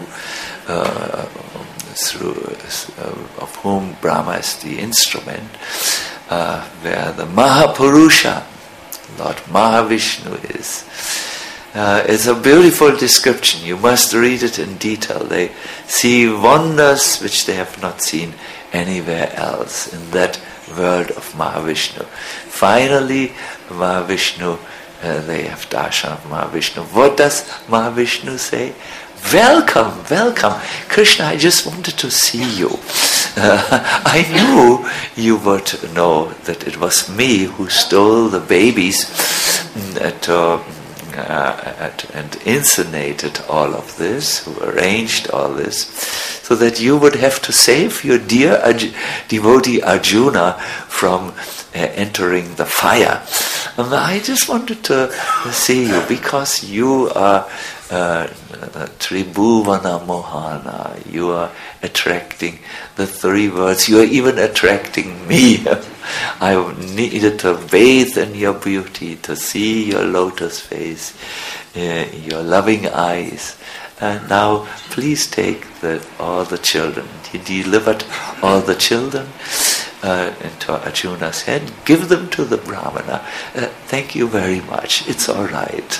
uh, through uh, of whom Brahma is the instrument, uh, where the Mahapurusha, Lord Mahavishnu is. Uh, it's a beautiful description. You must read it in detail. They see wonders which they have not seen anywhere else in that world of Mahavishnu. Finally, Mahavishnu, uh, they have darshan of Mahavishnu. What does Mahavishnu say? Welcome, welcome. Krishna, I just wanted to see you. Uh, I knew you would know that it was me who stole the babies at, uh, uh, at, and inscenated all of this, who arranged all this, so that you would have to save your dear Arj- devotee Arjuna from uh, entering the fire. And I just wanted to see you because you are uh, Tribhuvana Mohana. You are attracting the three worlds. You are even attracting me. I needed to bathe in your beauty, to see your lotus face, uh, your loving eyes. And now, please take the, all the children. He delivered all the children uh, into Arjuna's hand. Give them to the Brahmana. Uh, thank you very much. It's all right.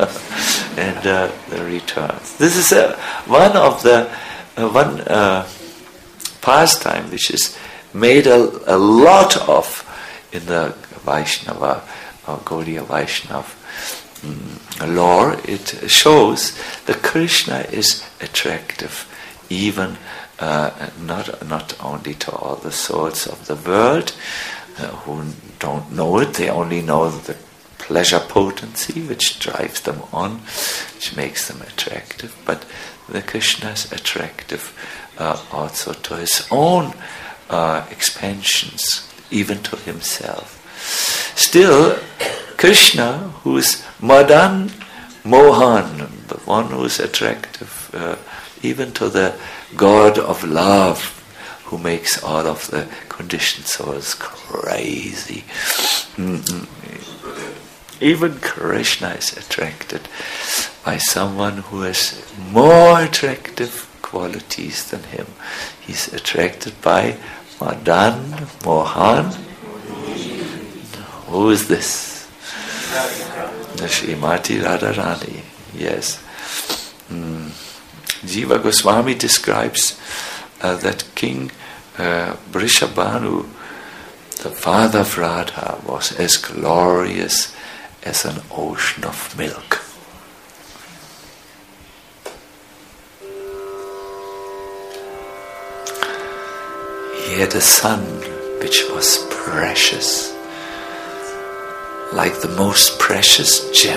and uh, the returns. This is uh, one of the uh, one uh, pastime which is made a, a lot of in the Vaishnava or Gaudiya Vaishnava mm, lore. It shows that Krishna is attractive, even uh, not not only to all the souls of the world uh, who don't know it. They only know the pleasure potency which drives them on, which makes them attractive. But the Krishna is attractive uh, also to his own uh, expansions, even to himself. Still, Krishna, who is Madan Mohan, the one who is attractive uh, even to the God of love, who makes all of the conditioned souls crazy. Mm-hmm. Even Krishna is attracted by someone who has more attractive qualities than him. He's attracted by Madan Mohan. Who is this? The Srimati Radharani. Yes. Mm. Jiva Goswami describes uh, that King uh, Vrishabhanu, the father of Radha, was as glorious as an ocean of milk. He had a son which was precious, like the most precious gem.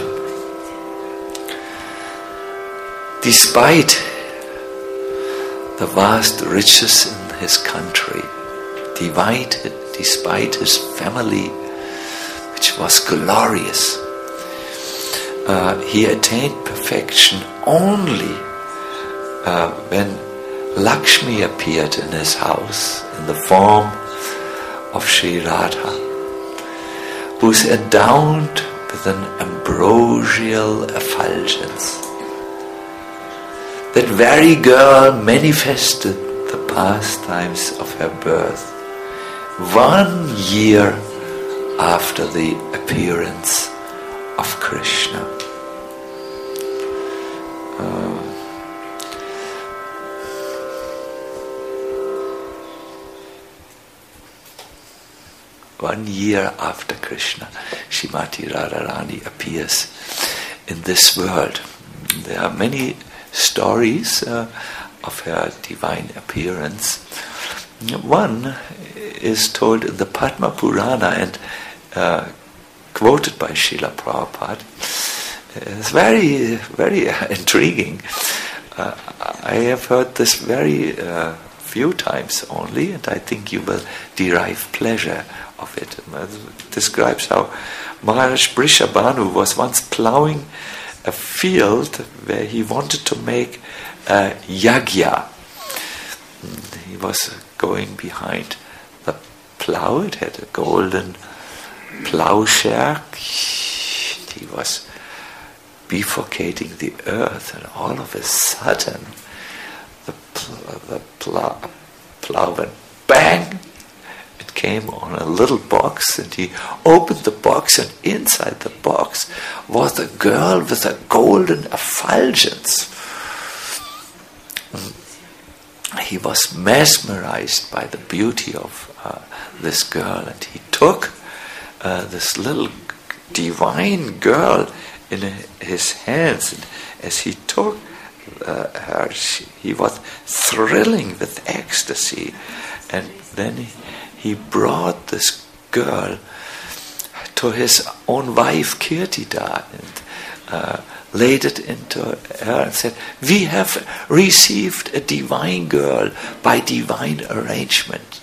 Despite the vast riches in his country, divided, despite his family, which was glorious, uh, he attained perfection only uh, when Lakshmi appeared in his house in the form of Sri Radha, who is endowed with an ambrosial effulgence. That very girl manifested the pastimes of her birth one year after the appearance of Krishna. Uh, One year after Krishna, Srimati Radharani appears in this world. There are many stories uh, of her divine appearance. One is told in the Padma Purana and uh, quoted by Srila Prabhupada. It's very, very intriguing. Uh, I have heard this very uh, few times only, and I think you will derive pleasure of it. It describes how Maharaj Vrishabhanu was once ploughing a field where he wanted to make a yagya. He was going behind the plough. It had a golden plowshare. He was bifurcating the earth, and all of a sudden the, pl- the plow, plow went bang. It came on a little box, and he opened the box, and inside the box was a girl with a golden effulgence. He was mesmerized by the beauty of uh, this girl, and he took uh, this little divine girl in his hands, and as he took uh, her, she, he was thrilling with ecstasy, and then he, he brought this girl to his own wife Kirtida and uh, laid it into her and said, "We have received a divine girl by divine arrangement."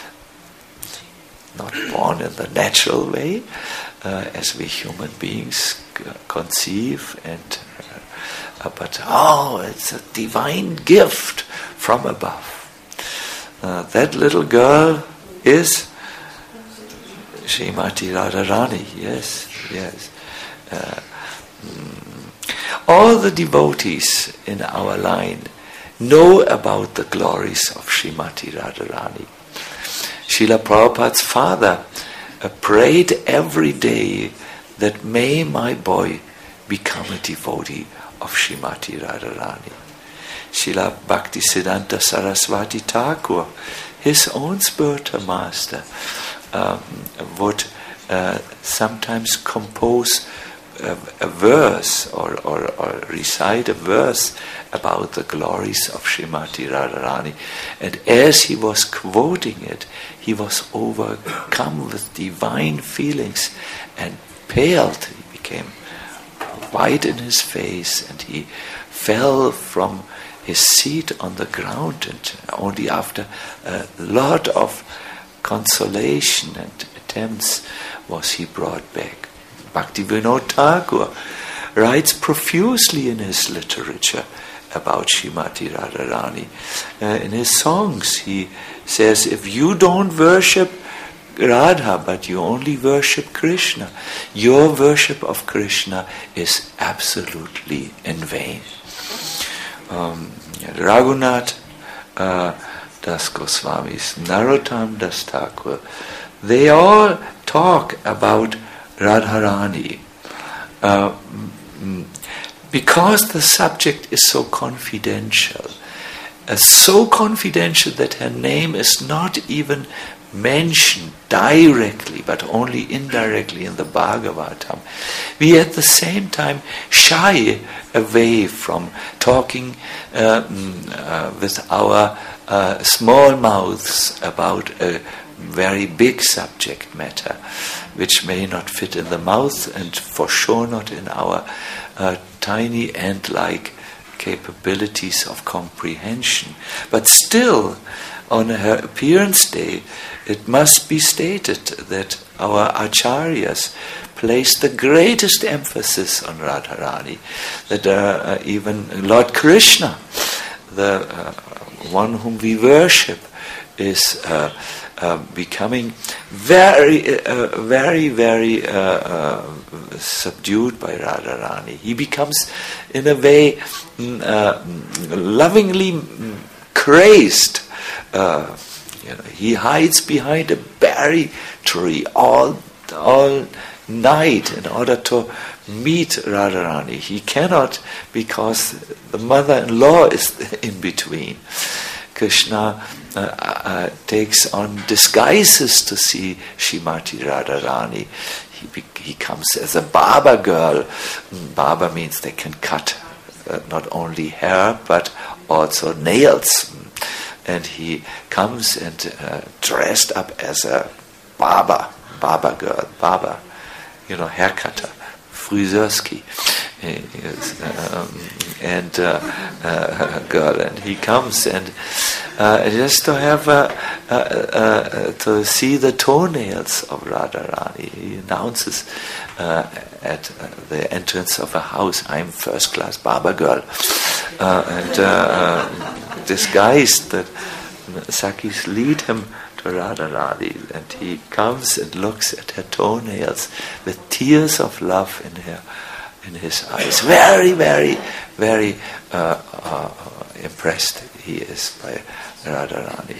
Not born in the natural way, uh, as we human beings conceive, and uh, but oh, it's a divine gift from above. Uh, that little girl is Srimati Radharani. Yes, yes. Uh, all the devotees in our line know about the glories of Srimati Radharani. Srila Prabhupada's father uh, prayed every day that may my boy become a devotee of Srimati Radharani. Srila Bhaktisiddhanta Saraswati Thakur, his own spiritual master, um, would uh, sometimes compose a, a verse or, or, or recite a verse about the glories of Srimati Radharani. And as he was quoting it, he was overcome with divine feelings and paled. He became white in his face, and he fell from his seat on the ground, and only after a lot of consolation and attempts was he brought back. Bhaktivinoda Thakur writes profusely in his literature about Srimati Radharani. Uh, in his songs he says, if you don't worship Radha, but you only worship Krishna, your worship of Krishna is absolutely in vain. Um, Raghunath uh, Das Goswamis, Narottam Das Thakur, they all talk about Radharani. Uh, because the subject is so confidential, uh, so confidential that her name is not even mentioned directly, but only indirectly in the Bhagavatam, we at the same time shy away from talking uh, uh, with our uh, small mouths about a very big subject matter, which may not fit in the mouth and for sure not in our uh, tiny ant-like capabilities of comprehension. But still, on her appearance day, it must be stated that our acharyas placed the greatest emphasis on Radharani, that uh, uh, even Lord Krishna, the uh, one whom we worship, is uh, uh, becoming very, uh, very, very uh, uh, subdued by Radharani. He becomes, in a way, uh, lovingly crazed. Uh, you know, he hides behind a berry tree all all night in order to meet Radharani. He cannot, because the mother-in-law is in between. Krishna uh, uh, takes on disguises to see Srimati Radharani. He, be, he comes as a barber girl. Barber means they can cut uh, not only hair but also nails. And he comes and uh, dressed up as a barber, barber girl, barber, you know, haircutter, Friseurski, um, and uh, uh, girl, and he comes and uh, just to have uh, uh, uh, to see the toenails of Radharani. He announces uh, at uh, the entrance of a house, "I'm first class barber girl," uh, and. Uh, disguised that Sakis lead him to Radharani, and he comes and looks at her toenails with tears of love in her, in his eyes. Very, very, very uh, uh, impressed he is by Radharani.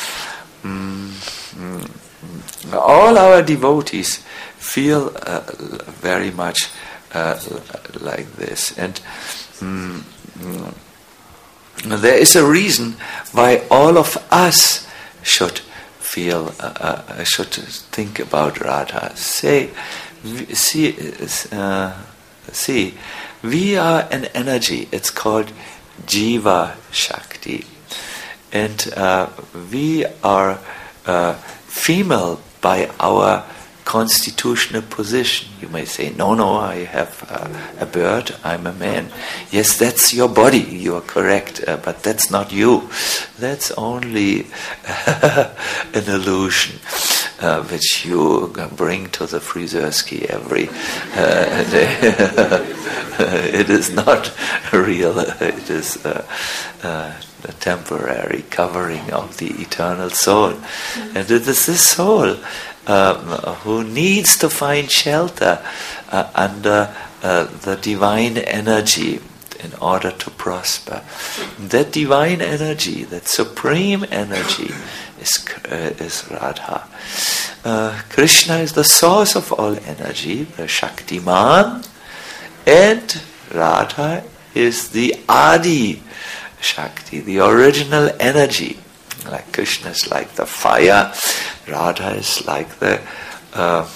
Mm-hmm. All our devotees feel uh, very much uh, like this, and. Mm, There is a reason why all of us should feel, uh, uh, should think about Radha. Say, see, uh, see, we are an energy. It's called Jiva Shakti, and uh, we are uh, female by our constitutional position. You may say, no, no, I have uh, a bird, I'm a man. Yes, that's your body, you are correct, uh, but that's not you. That's only an illusion uh, which you bring to the Friseurski every uh, day. It is not real, it is uh, uh, a temporary covering of the eternal soul. And it is this soul Um, who needs to find shelter uh, under uh, the divine energy in order to prosper. That divine energy, that supreme energy, is uh, is Radha. Uh, Krishna is the source of all energy, the Shaktiman, and Radha is the Adi Shakti, the original energy. Like Krishna is like the fire, Radha is like the, uh,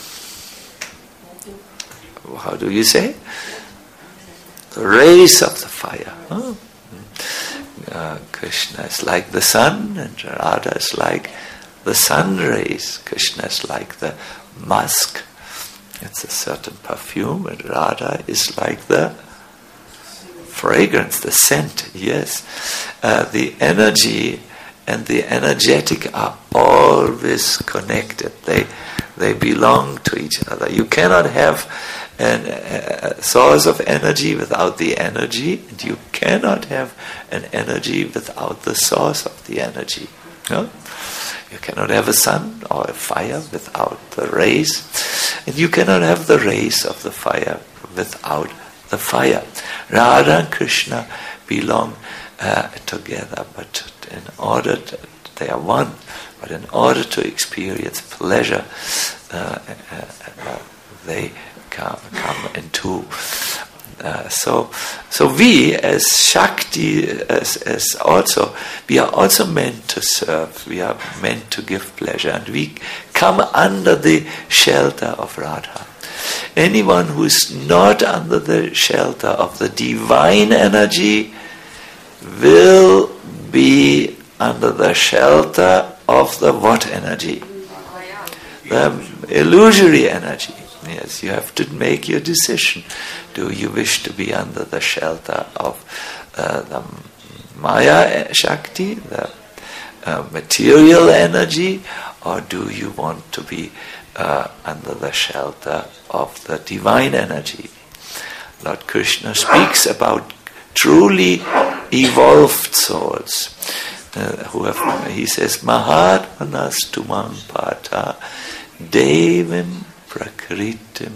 how do you say? The rays of the fire. Oh. Uh, Krishna is like the sun, and Radha is like the sun rays. Krishna is like the musk. It's a certain perfume, and Radha is like the fragrance, the scent, yes. Uh, the energy and the energetic are always connected. They they belong to each other. You cannot have an, a source of energy without the energy, and you cannot have an energy without the source of the energy. No? You cannot have a sun or a fire without the rays, and you cannot have the rays of the fire without the fire. Radha and Krishna belong uh, together, but in order to, they are one, but in order to experience pleasure, uh, uh, uh, they come, come in two. Uh, so, so we as Shakti, as, as also, we are also meant to serve. We are meant to give pleasure, and we come under the shelter of Radha. Anyone who is not under the shelter of the divine energy will be under the shelter of the what energy? The illusory energy. Yes, you have to make your decision. Do you wish to be under the shelter of uh, the Maya Shakti, the uh, material energy, or do you want to be uh, under the shelter of the divine energy? Lord Krishna speaks about truly evolved souls. Uh, who have, he says, Mahatmanas tumam pata devim prakritim,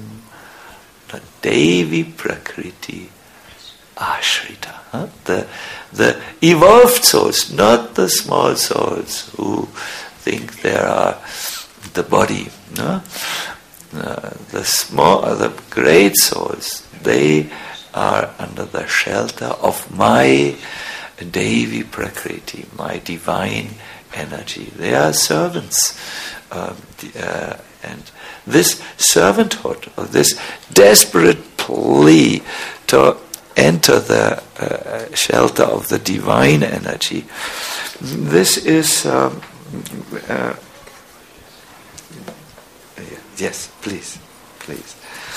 Devi prakriti ashrita. Huh? The, the evolved souls, not the small souls who think they are the body. No? Uh, the small, uh, the great souls, they are under the shelter of my Devi prakriti, my divine energy. They are servants. Um, uh, and this servanthood, or this desperate plea to enter the uh, shelter of the divine energy, this is um, uh, yes, please, please.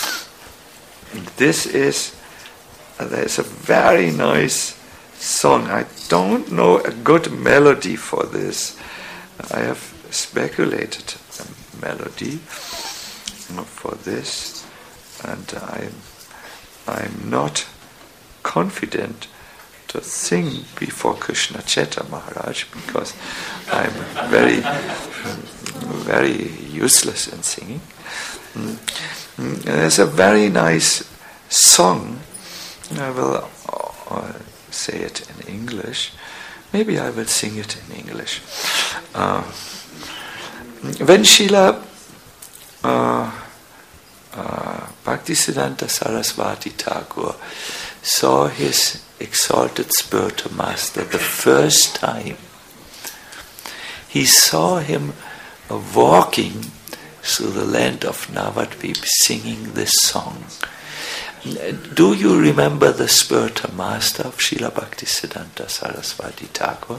This is uh, there's a very nice song. I don't know a good melody for this. I have speculated a melody for this, and I'm I'm not confident to sing before Krishna Chaitra Maharaj because I'm very very useless in singing. Mm. There's a very nice song. I will uh, say it in English. Maybe I will sing it in English. Uh, when Srila uh, uh, Bhaktisiddhanta Saraswati Thakur saw his exalted spiritual master the first time, he saw him uh, walking through the land of Navadvip singing this song. Do you remember the spiritual master of Srila Bhaktisiddhanta Saraswati Thakur?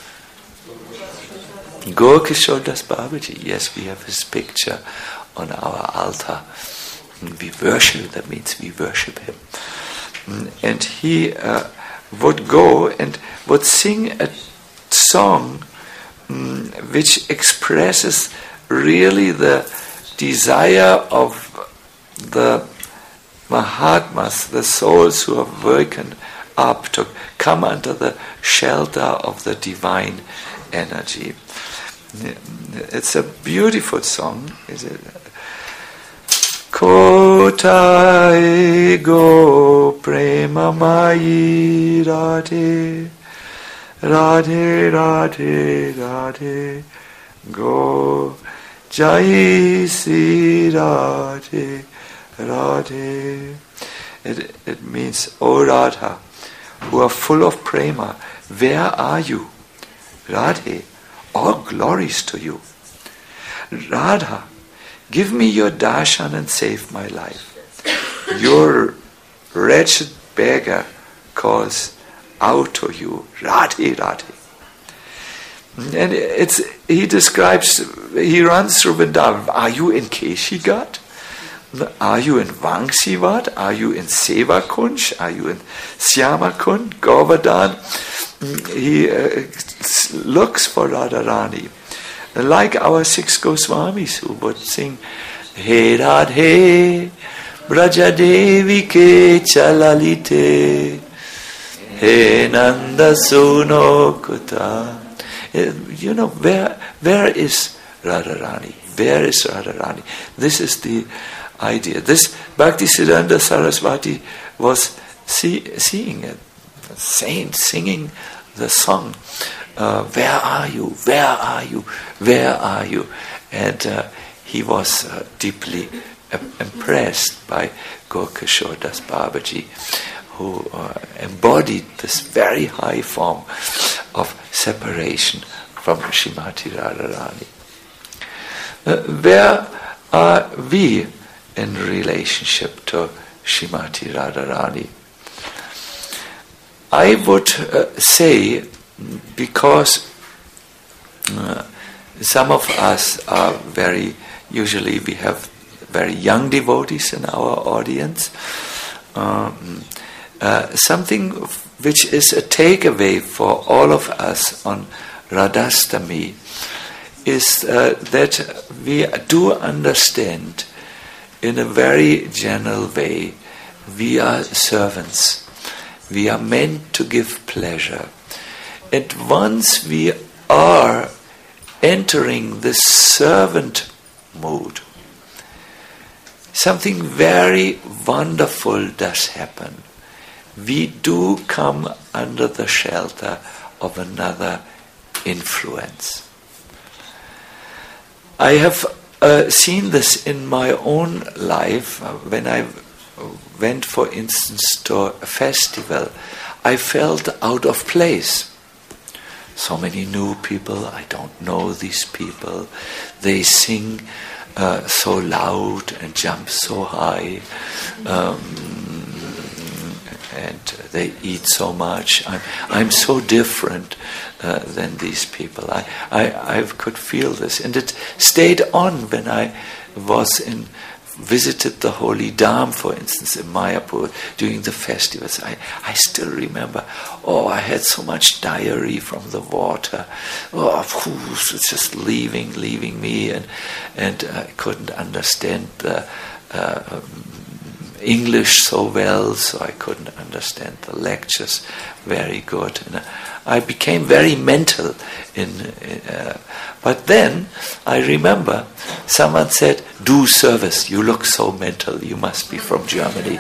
Gaur-Kishore Das Babaji. Yes, we have his picture on our altar. We worship, that means we worship him. And he uh, would go and would sing a song um, which expresses really the desire of the Mahatmas, the souls who have woken up to come under the shelter of the divine energy. It's a beautiful song, is it? Kotai go prema mai radhe, radhe radhe radhe, go jai si radhe radhe. It, it means, O Radha, who are full of prema, where are you? Radhe, all glories to you. Radha, give me your darshan and save my life. Your wretched beggar calls out to you, Radhe, Radhe. And it's, he describes, he runs through Vrindavan. Are you in Keshigat? Are you in Vangsivat? Are you in Sevakunj? Are you in Syyamakund, Govardhan? He uh, looks for Radharani. Like our six Goswamis who would sing, He Radhe, Braja Devi ke chalalite, He Nanda Suno Kuta. You know, where where is Radharani? Where is Radharani? This is the idea. This Bhaktisiddhanta Saraswati was see, seeing a saint singing the song, uh, where are you, where are you, where are you? And uh, he was uh, deeply impressed by Gaur-Kishore Das Babaji, who uh, embodied this very high form of separation from Srimati Radharani. Uh, where are we in relationship to Srimati Radharani? I would uh, say, because uh, some of us are very, usually we have very young devotees in our audience, um, uh, something which is a takeaway for all of us on Radhastami is uh, that we do understand in a very general way, we are servants. We are meant to give pleasure. And once we are entering this servant mood, something very wonderful does happen. We do come under the shelter of another influence. I have uh, seen this in my own life uh, when I went, for instance, to a festival. I felt out of place. So many new people, I don't know these people. They sing uh, so loud and jump so high. Um, and they eat so much. I'm, I'm so different uh, than these people. I, I, I could feel this. And it stayed on when I was in, visited the Holy Dham, for instance, in Mayapur during the festivals. I, I still remember, oh, I had so much diarrhea from the water. Oh, it's just leaving, leaving me, and, and I couldn't understand the uh, um, English so well, so I couldn't understand the lectures very good. And I became very mental. In, uh, but then I remember someone said, "Do service. You look so mental. You must be from Germany."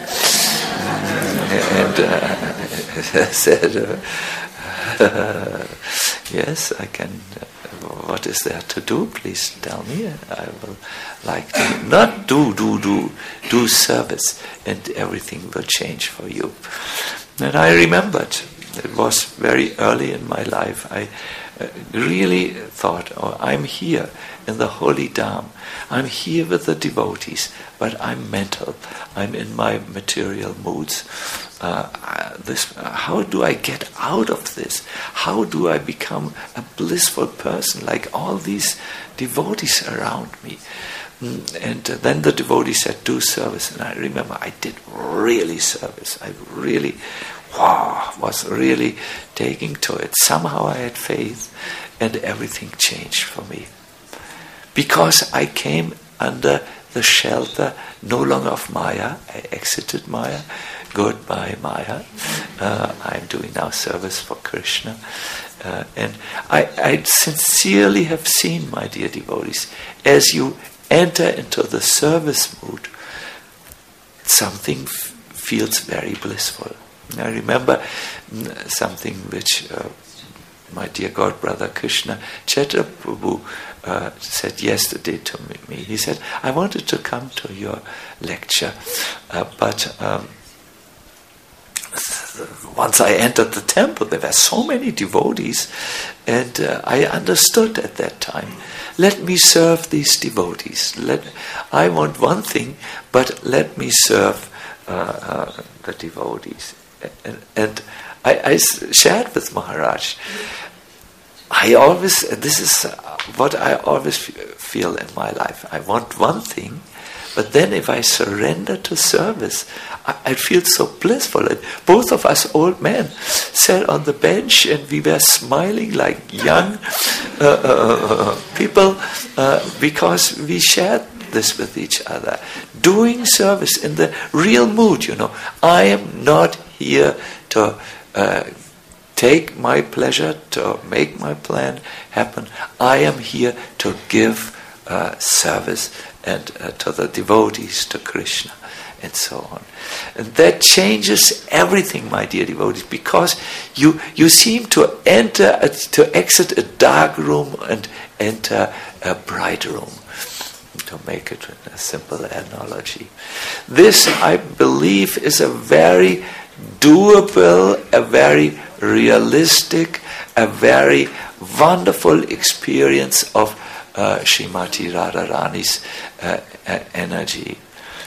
And uh, I said, uh, uh, "Yes, I can." Uh, what is there to do? Please tell me. I will like to not do, do, do, do service, and everything will change for you. And I remembered, it was very early in my life, I uh, really thought, oh, I'm here in the Holy Dham. I'm here with the devotees, but I'm mental. I'm in my material moods. Uh, this, uh, how do I get out of this? How do I become a blissful person like all these devotees around me? Mm, and uh, then the devotee said, "Do service." And I remember I did really service. I really, wow, was really taking to it. Somehow I had faith, and everything changed for me. Because I came under the shelter no longer of Maya. I exited Maya. Goodbye, Maya. Uh, I'm doing now service for Krishna. Uh, and I, I sincerely have seen, my dear devotees, as you enter into the service mood, something f- feels very blissful. I remember mm, something which uh, my dear God brother Krishna Chaitra Prabhu uh, said yesterday to me. He said, "I wanted to come to your lecture, uh, but um, once I entered the temple, there were so many devotees, and uh, I understood at that time, let me serve these devotees. Let I want one thing, but let me serve uh, uh, the devotees." And, and I, I shared with Maharaj, I always, this is what I always feel in my life. I want one thing, but then if I surrender to service, I, I feel so blissful. And both of us old men sat on the bench and we were smiling like young uh, uh, people uh, because we shared this with each other. Doing service in the real mood, you know. I am not here to uh, take my pleasure, to make my plan happen. I am here to give uh, service and uh, to the devotees, to Krishna, and so on. And that changes everything, my dear devotees, because you you seem to enter, a, to exit a dark room and enter a bright room. to make it a simple analogy. This, I believe, is a very doable, a very realistic, a very wonderful experience of uh, Srimati Radharani's uh, uh, energy.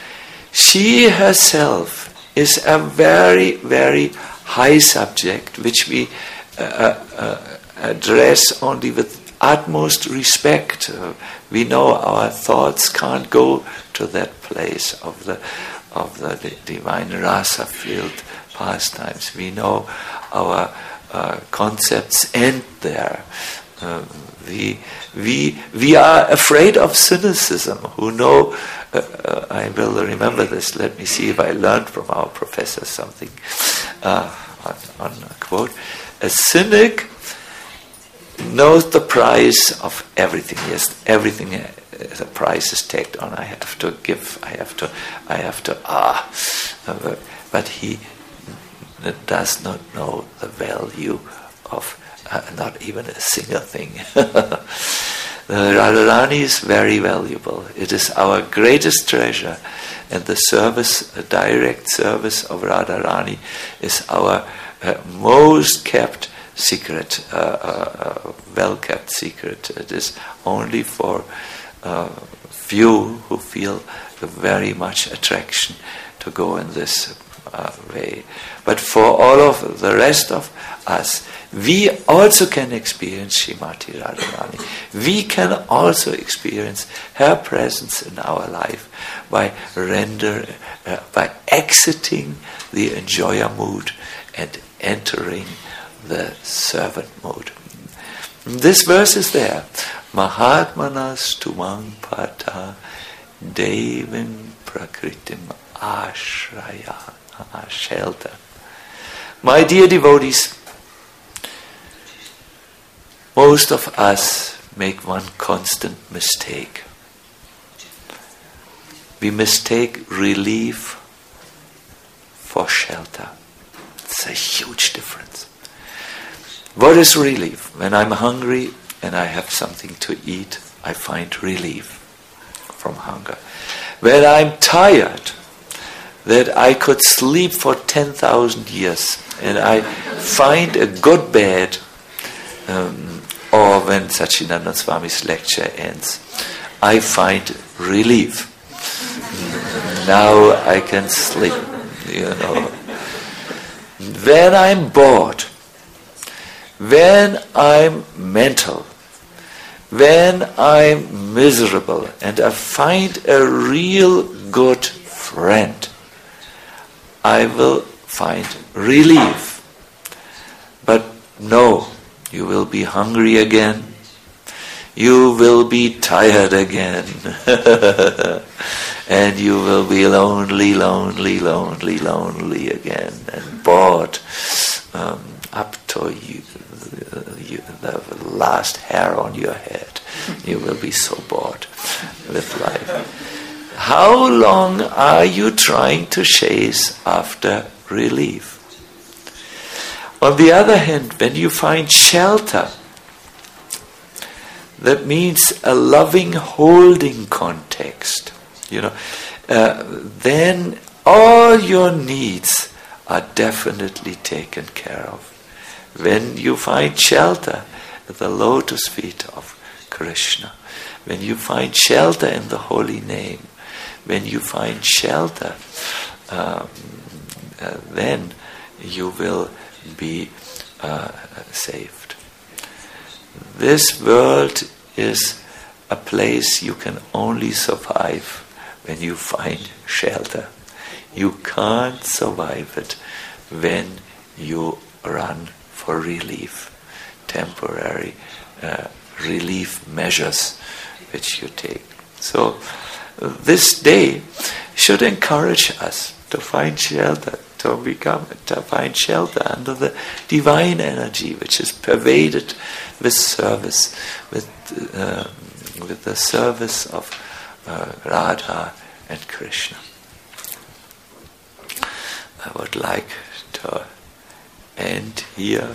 She herself is a very, very high subject which we uh, uh, address only with utmost respect. Uh, we know our thoughts can't go to that place of the of the divine rasa-filled pastimes. We know our uh, concepts end there. Uh, we we we are afraid of cynicism. Who know? Uh, uh, I will remember this. Let me see if I learned from our professor something uh, on, on a quote. A cynic knows the price of everything. Yes, everything. Uh, the price is tagged on. I have to give. I have to. I have to. Ah, uh, but he does not know the value of uh, not even a single thing. The Radharani is very valuable. It is our greatest treasure, and the service, the direct service of Radharani, is our uh, most kept secret, uh, uh, well-kept secret. It is only for uh, few who feel very much attraction to go in this uh, way. But for all of the rest of us, we also can experience Srimati Radharani. We can also experience her presence in our life by render, uh, by exiting the enjoyer mood and entering the servant mode. This verse is there. Mahatmanas tumang pata devim prakritim ashraya shelter. My dear devotees, most of us make one constant mistake. We mistake relief for shelter. It's a huge difference. What is relief? When I'm hungry and I have something to eat, I find relief from hunger. When I'm tired, that I could sleep for ten thousand years and I find a good bed, um, or when Satchidananda Swami's lecture ends, I find relief. Now I can sleep, you know. When I'm bored, when I'm mental, when I'm miserable and I find a real good friend, I will find relief. But no, you will be hungry again. You will be tired again. And you will be lonely, lonely, lonely, lonely again. And bored um, up to you, you, the last hair on your head. You will be so bored with life. How long are you trying to chase after relief? On the other hand, when you find shelter, that means a loving holding context, you know, uh, then all your needs are definitely taken care of. When you find shelter at the lotus feet of Krishna, when you find shelter in the holy name, when you find shelter, um, uh, then you will be uh, saved. This world is a place you can only survive when you find shelter. You can't survive it when you run for relief, temporary uh, relief measures which you take. So uh, this day should encourage us to find shelter, to become, to find shelter under the divine energy which is pervaded with service, with uh, with the service of uh, Radha and Krishna. I would like to end here.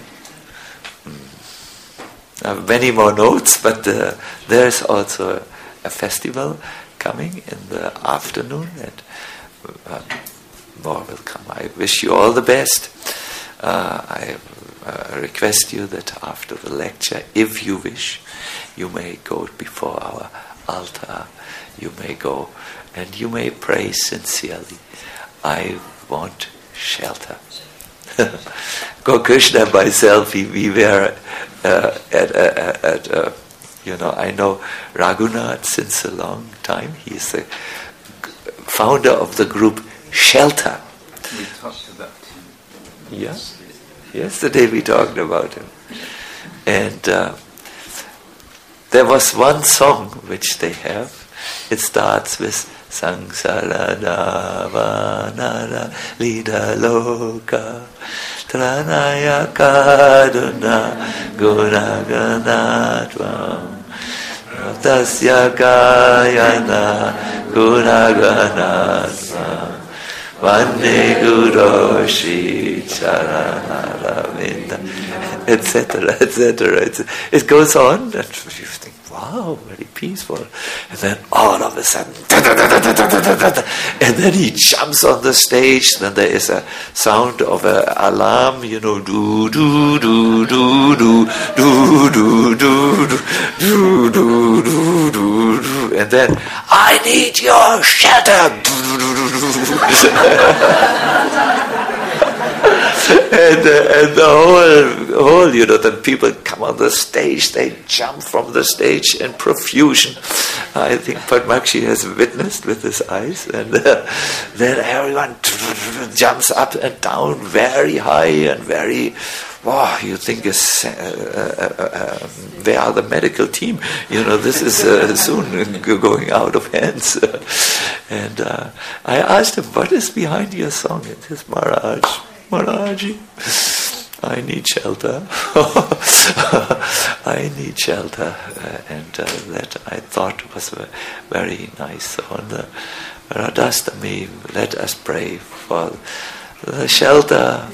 I have many more notes, but uh, there is also a, a festival coming in the afternoon, and uh, more will come. I wish you all the best. Uh, I uh, request you that after the lecture, if you wish, you may go before our altar. You may go and you may pray sincerely. I want shelter. Gaur Krishna and myself, we, we were uh, at, uh, at uh, you know, I know Raghunath since a long time. He is the founder of the group Shelter. We talked about him. Yeah, yesterday we talked about him. And uh, there was one song which they have. It starts with Sangsara Davanara Lida Loka Tranaya Kaduna Gunaganatvam Tasya Gayana Gunaganatvam Vande Guru Shri Charanaravinda, et cetera, et cetera. It goes on, and you think, wow, very peaceful. And then all of a sudden, and then he jumps on the stage. Then there is a sound of an alarm, you know, do do do do do do do do do do do do, and then I need your shelter. and, uh, and the whole, whole, you know, then people come on the stage, they jump from the stage in profusion. I think Padmakshi has witnessed with his eyes, and uh, then everyone jumps up and down very high and very, wow, you think is, uh, uh, uh, they are the medical team, you know, this is uh, soon going out of hands. And uh, I asked him, what is behind your song? It is Maharaj, Maharaji, I need shelter. I need shelter. Uh, and uh, that I thought was very nice. So on the Radhastami, let us pray for the shelter.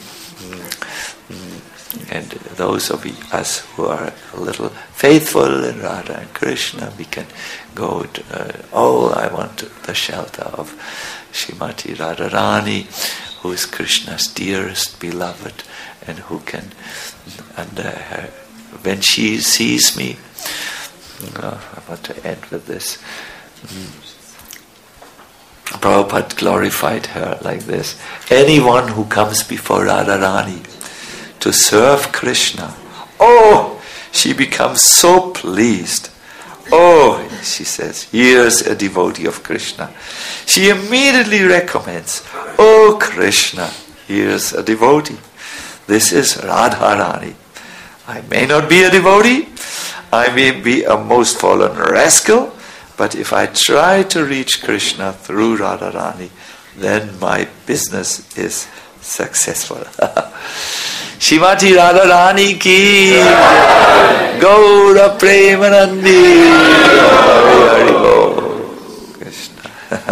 And those of us who are a little faithful in Radha and Krishna, we can go to, uh, oh, I want the shelter of Srimati Radharani, who is Krishna's dearest beloved, and who can, and uh, her, when she sees me, uh, I want to end with this. Mm. Prabhupada glorified her like this. Anyone who comes before Radharani to serve Krishna, oh, she becomes so pleased. Oh, she says, here's a devotee of Krishna. She immediately recommends, oh Krishna, here's a devotee. This is Radharani. I may not be a devotee, I may be a most fallen rascal, but if I try to reach Krishna through Radharani, then my business is successful. Shrimati Radharani ki Gaura Premanandi Hari Bol Krishna.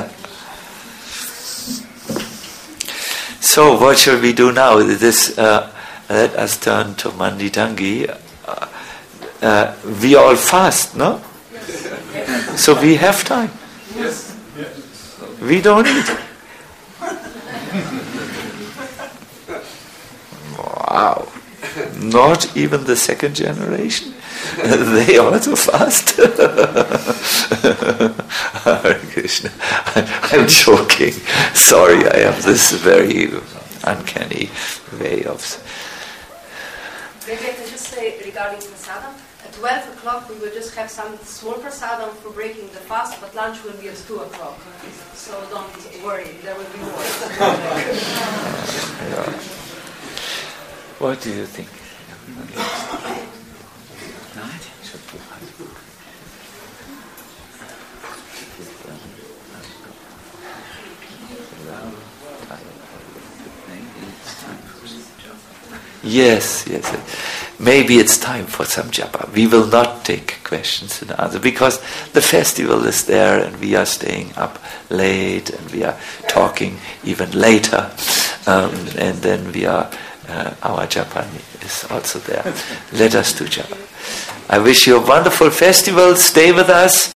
So what shall we do now? This, uh, let us turn to Manditangi. Uh, uh, we all fast, no? Yes. So we have time. Yes. We don't eat. Wow. Not even the second generation? They also fast? Hare Krishna. I'm joking. Sorry, I have this very uncanny way of... Maybe I can just say regarding prasadam. At twelve o'clock we will just have some small prasadam for breaking the fast, but lunch will be at two o'clock. So don't worry, there will be more. Yeah. What do you think? Yes, yes, yes. Maybe it's time for some japa. We will not take questions and answers because the festival is there and we are staying up late and we are talking even later. Um, and then we are, uh, our japa is also there. Let us do japa. I wish you a wonderful festival. Stay with us.